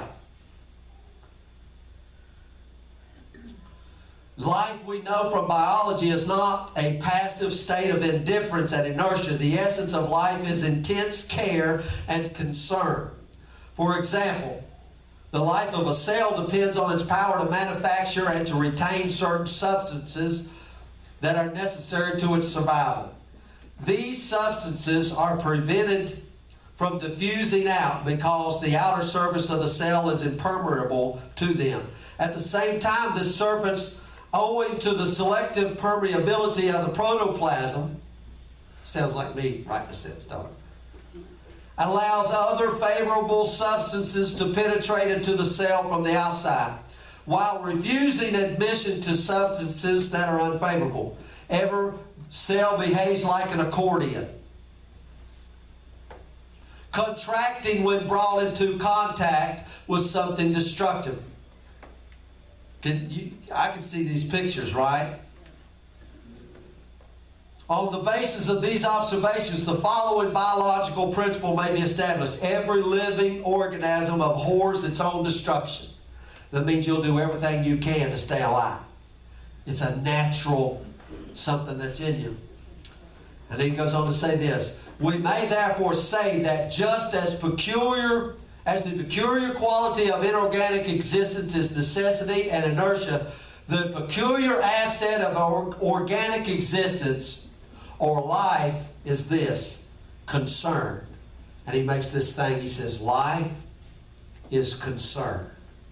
Life, we know from biology, is not a passive state of indifference and inertia. The essence of life is intense care and concern. For example, the life of a cell depends on its power to manufacture and to retain certain substances that are necessary to its survival. These substances are prevented from diffusing out because the outer surface of the cell is impermeable to them. At the same time, this surface, owing to the selective permeability of the protoplasm, sounds like me writing a sentence, don't it? Allows other favorable substances to penetrate into the cell from the outside, while refusing admission to substances that are unfavorable. Every cell behaves like an accordion, contracting when brought into contact with something destructive. I can see these pictures, right? On the basis of these observations, the following biological principle may be established. Every living organism abhors its own destruction. That means you'll do everything you can to stay alive. It's a natural something that's in you. And then he goes on to say this. We may therefore say that just as peculiar as the peculiar quality of inorganic existence is necessity and inertia, the peculiar asset of organic existence or life is this, concern. And he makes this thing, he says, life is concern.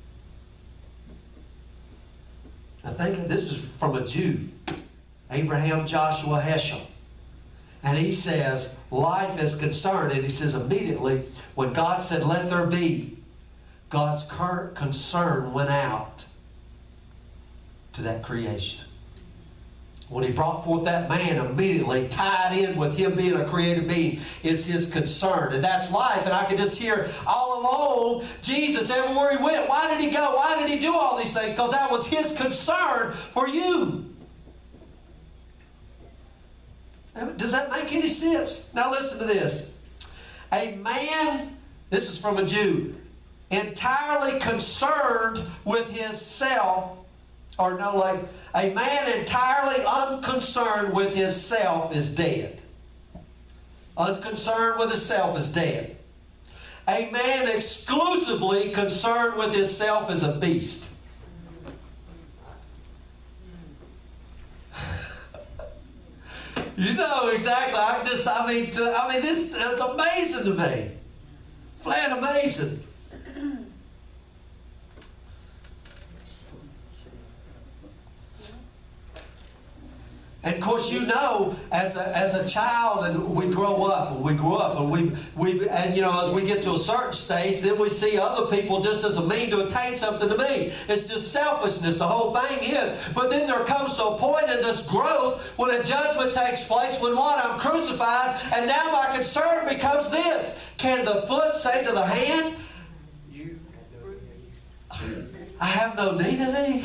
I think this is from a Jew, Abraham Joshua Heschel. And he says, life is concern. And he says immediately, when God said, let there be, God's concern went out to that creation. When he brought forth that man, immediately tied in with him being a created being is his concern. And that's life. And I can just hear all along, Jesus, everywhere he went, why did he go? Why did he do all these things? Because that was his concern for you. Does that make any sense? Now listen to this. A man, this is from a Jew, entirely concerned with his self, or no, like, a man entirely unconcerned with his self is dead. Unconcerned with his self is dead. A man exclusively concerned with his self is a beast. You know exactly. This is amazing to me. Flat amazing. And of course, you know, as a child, and we grow up, and we grew up, and you know, as we get to a certain stage, then we see other people just as a mean to attain something to me. It's just selfishness. The whole thing is. But then there comes to a point in this growth when a judgment takes place. When what? I'm crucified, and now my concern becomes this: can the foot say to the hand, "I have no need of thee"?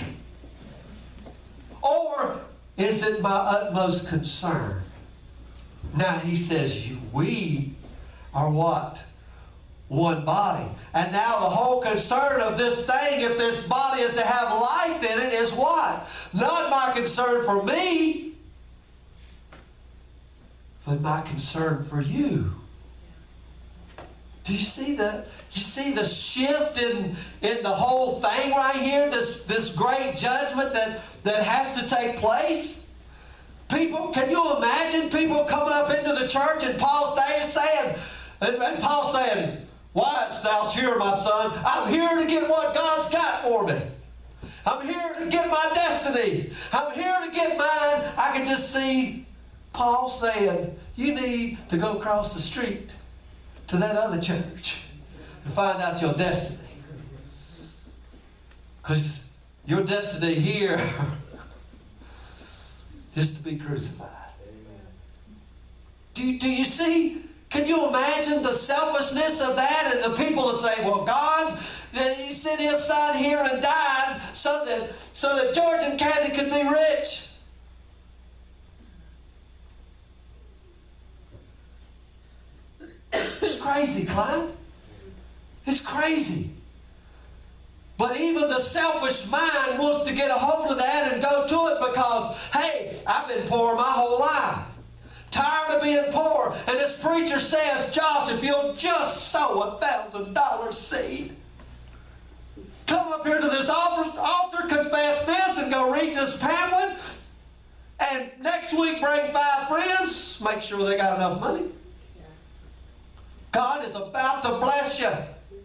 Or is it my utmost concern? Now he says, we are what? One body. And now the whole concern of this thing, if this body is to have life in it, is what? Not my concern for me, but my concern for you. Do you see the shift in the whole thing right here? This great judgment that has to take place? People, can you imagine people coming up into the church in Paul's day saying, and Paul saying, "Why hast thou here, my son? I'm here to get what God's got for me. I'm here to get my destiny. I'm here to get mine." I can just see Paul saying, "You need to go across the street to that other church and find out your destiny. Because your destiny here is to be crucified." Do you see? Can you imagine the selfishness of that? And the people that say, "Well, God, He sent His Son here and died so that George and Kathy could be rich." It's crazy, Clyde. It's crazy. But even the selfish mind wants to get a hold of that and go to it because, hey, I've been poor my whole life. Tired of being poor. And this preacher says, "Josh, if you'll just sow $1,000 seed, come up here to this altar, confess this, and go read this pamphlet. And next week bring 5 friends. Make sure they got enough money. God is about to bless you."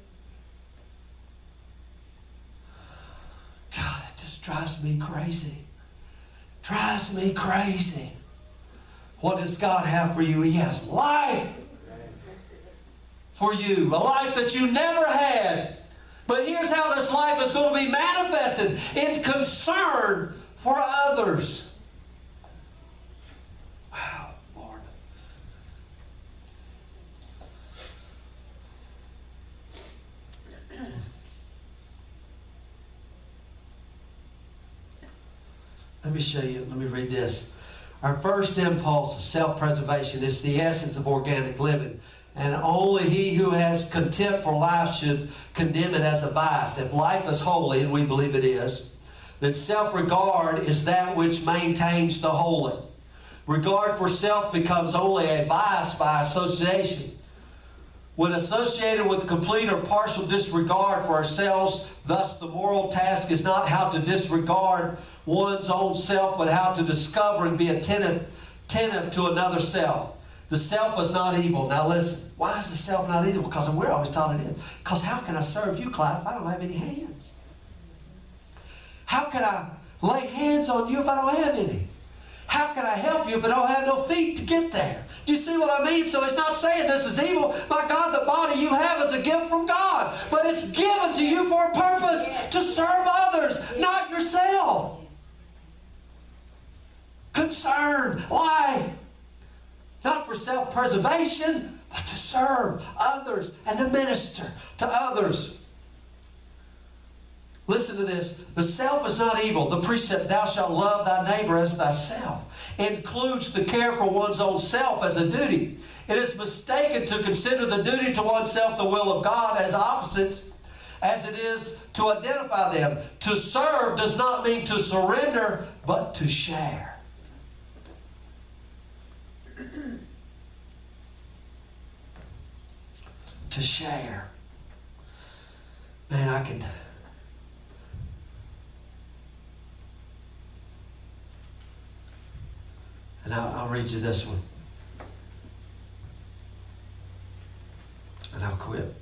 God, it just drives me crazy. Drives me crazy. What does God have for you? He has life for you. A life that you never had. But here's how this life is going to be manifested: in concern for others. Wow, Lord. Let me show you. Let me read this. Our first impulse is self-preservation. It's the essence of organic living. And only he who has contempt for life should condemn it as a vice. If life is holy, and we believe it is, then self-regard is that which maintains the holy. Regard for self becomes only a vice by association. When associated with complete or partial disregard for ourselves, thus the moral task is not how to disregard one's own self, but how to discover and be attentive to another self. The self is not evil. Now listen, why is the self not evil? Because we're always taught it is. Because how can I serve you, Clyde, if I don't have any hands? How can I lay hands on you if I don't have any? How can I help you if I don't have no feet to get there? Do you see what I mean? So it's not saying this is evil. My God, the body you have is a gift from God. But it's given to you for a purpose, to serve others, not yourself. Concern, life, not for self-preservation, but to serve others and to minister to others. Listen to this. The self is not evil. The precept, thou shalt love thy neighbor as thyself, includes the care for one's own self as a duty. It is mistaken to consider the duty to oneself the will of God as opposites, as it is to identify them. To serve does not mean to surrender, but to share. To share. Man, I can... And I'll read you this one. And I'll quit.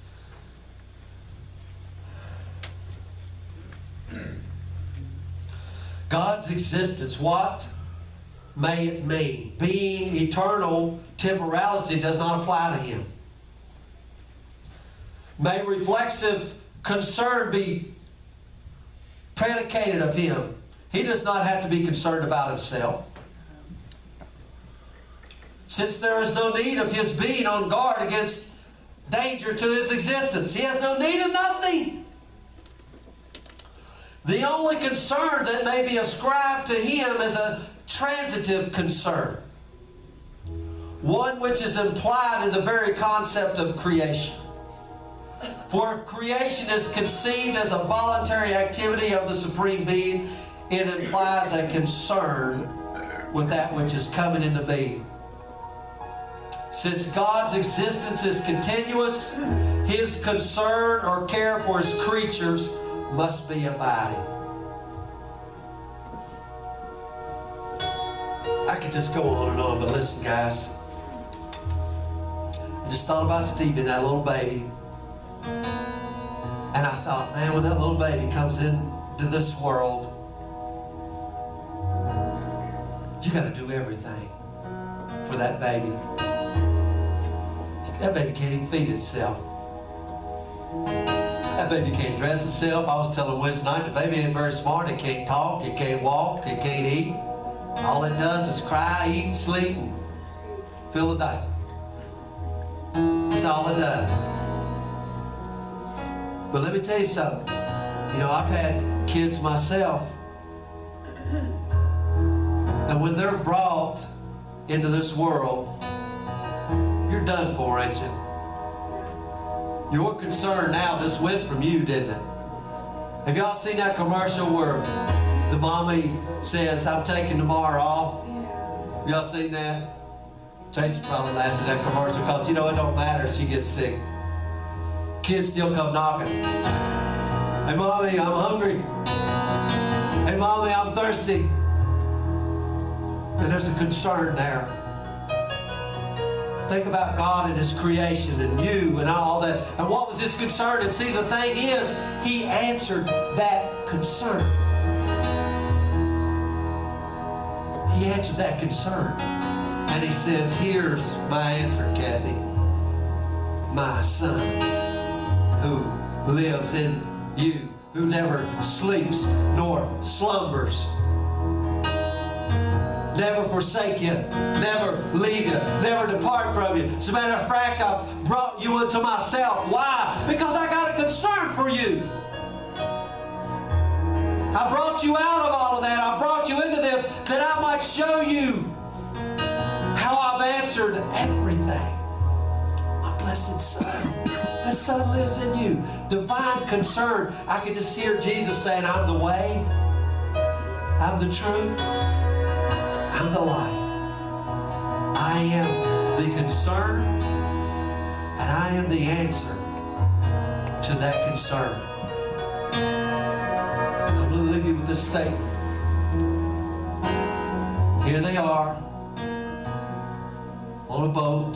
God's existence, what may it mean? Being eternal, temporality does not apply to Him. May reflexive concern be predicated of Him. He does not have to be concerned about Himself. Since there is no need of His being on guard against danger to His existence. He has no need of nothing. The only concern that may be ascribed to Him is a transitive concern. One which is implied in the very concept of creation. For if creation is conceived as a voluntary activity of the Supreme Being, it implies a concern with that which is coming into being. Since God's existence is continuous, His concern or care for His creatures must be abiding. I could just go on and on, but listen, guys. I just thought about Stephen, that little baby. And I thought, man, when that little baby comes into this world, you got to do everything for that baby. That baby can't even feed itself. That baby can't dress itself. I was telling Wednesday night, the baby ain't very smart. It can't talk. It can't walk. It can't eat. All it does is cry, eat, sleep, and fill the day. That's all it does. But let me tell you something. You know, I've had kids myself. And when they're brought into this world, you're done for, ain't you? Your concern now just went from you, didn't it? Have y'all seen that commercial where the mommy says, I'm taking tomorrow off? Y'all seen that? Tracy probably lasted that commercial because, you know, it don't matter if she gets sick. Kids still come knocking. Hey, Mommy, I'm hungry. Hey, Mommy, I'm thirsty. And there's a concern there. Think about God and His creation and you and all that. And what was His concern? And see, the thing is, He answered that concern. He answered that concern. And He said, here's my answer, Kathy. My Son, who lives in you, who never sleeps nor slumbers, never forsake you, never leave you, never depart from you. As a matter of fact, I've brought you unto myself. Why? Because I got a concern for you. I brought you out of all of that. I brought you into this that I might show you how I've answered everything. My blessed Son. The Son lives in you. Divine concern. I can just hear Jesus saying, I'm the way, I'm the truth, I'm the life. I am the concern, and I am the answer to that concern. I'm going to leave you with this statement. Here they are on a boat.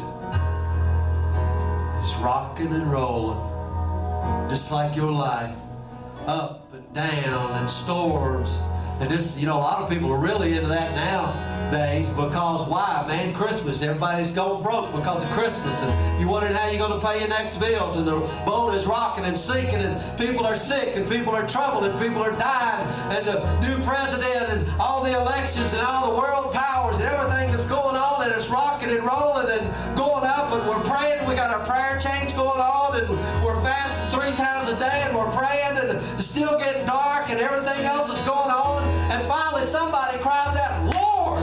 It's rocking and rolling, just like your life, up and down and storms. And just, you know, a lot of people are really into that nowadays because why, man? Christmas. Everybody's going broke because of Christmas. And you're wondering how you're going to pay your next bills. And the boat is rocking and sinking. And people are sick. And people are troubled. And people are dying. And the new president and all the elections and all the world powers and everything that's going on. And it's rocking and rolling and going up. And we're praying. We got our prayer change going on. And we're fasting 3 times a day, and we're praying, and it's still getting dark, and everything else is going on. And finally somebody cries out, Lord,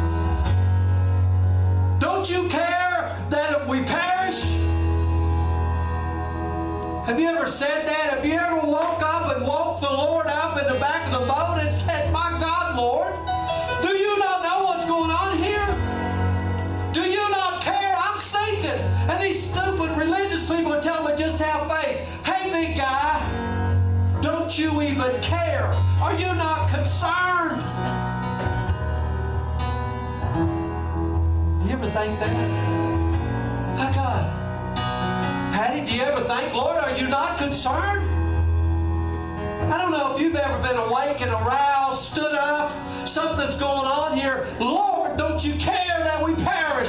don't you care that we perish? Have you ever said that? Have you ever woke up and woke the Lord up in the back of the boat and said, my God, Lord, do you not know what's going on here? Do you not care? I'm sinking. And these stupid religious people are telling me just have faith. Hey, big guy, don't you even care? Are you not concerned? You ever think that? My God. Patty, do you ever think, Lord, are you not concerned? I don't know if you've ever been awake and aroused, stood up, something's going on here. Lord, don't you care that we perish?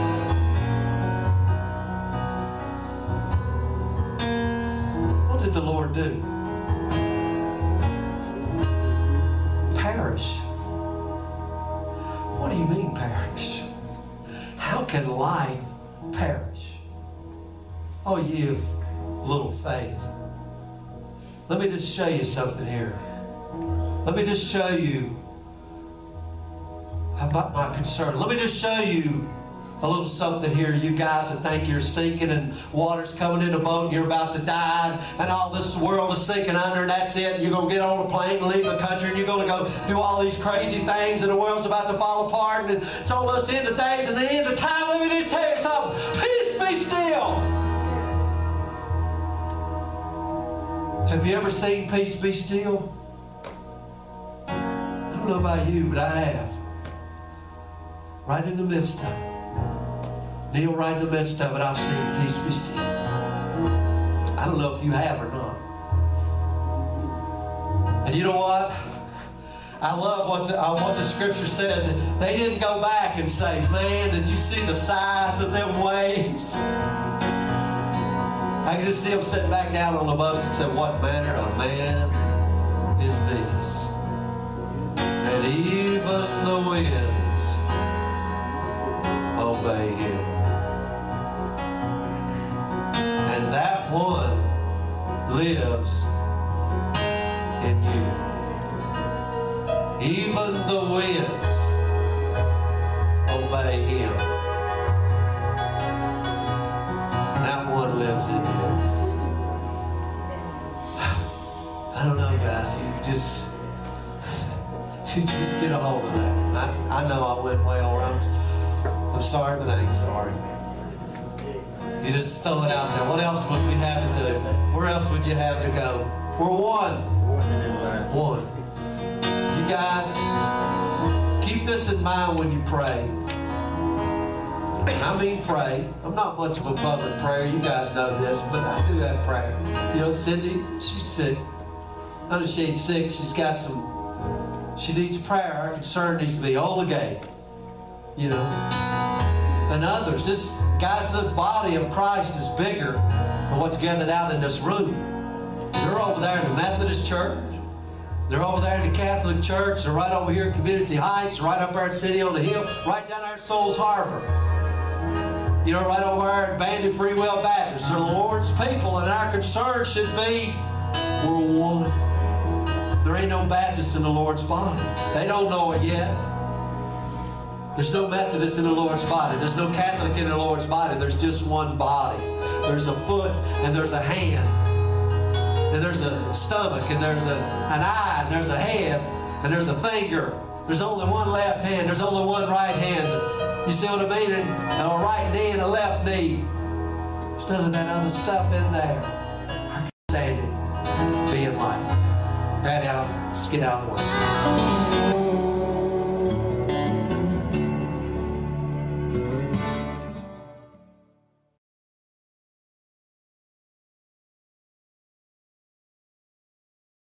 What did the Lord do? Perish. What do you mean perish? How can life perish? Oh, you have little faith. Let me just show you something here. Let me just show you about my concern. Let me just show you a little something here. You guys that think you're sinking and water's coming in a boat and you're about to die and all this world is sinking under and that's it. And you're going to get on a plane and leave the country and you're going to go do all these crazy things and the world's about to fall apart and it's almost the end of days and the end of time. Let me just tell you something. Peace be still. Have you ever seen peace be still? I don't know about you, but I have. Right in the midst of it. Neil, right in the midst of it, I've seen peace be still. I don't know if you have or not. And you know what? I love what the scripture says. They didn't go back and say, man, did you see the size of them waves? I can just see them sitting back down on the bus and say, what manner of man is this? That even the winds obey him. And that one lives in you. Even the winds obey him. That one lives in you. I don't know, guys. You just get a hold of that. I know I went way over. I'm sorry, but I ain't sorry. You just throw it out there. What else would we have to do? Where else would you have to go? We're one. One. You guys, keep this in mind when you pray. I mean pray. I'm not much of a public prayer. You guys know this, but I do have prayer. You know, Cindy, she's sick. I know she ain't sick. She needs prayer. Our concern needs to be oligate. You know. And others. Guys, the body of Christ is bigger than what's gathered out in this room. They're over there in the Methodist church. They're over there in the Catholic church. They're right over here in Community Heights. Right up there at City on the Hill. Right down there at Souls Harbor. You know, right over there at Bandit Free Will Baptist. They're the Lord's people, and our concern should be we're one. There ain't no Baptist in the Lord's body. They don't know it yet. There's no Methodist in the Lord's body. There's no Catholic in the Lord's body. There's just one body. There's a foot, and there's a hand. And there's a stomach, and there's an eye, and there's a head, and there's a finger. There's only one left hand. There's only one right hand. You see what I mean? And a right knee and a left knee. There's none of that other stuff in there. Our standing, being like, pat out, let's get out of the way.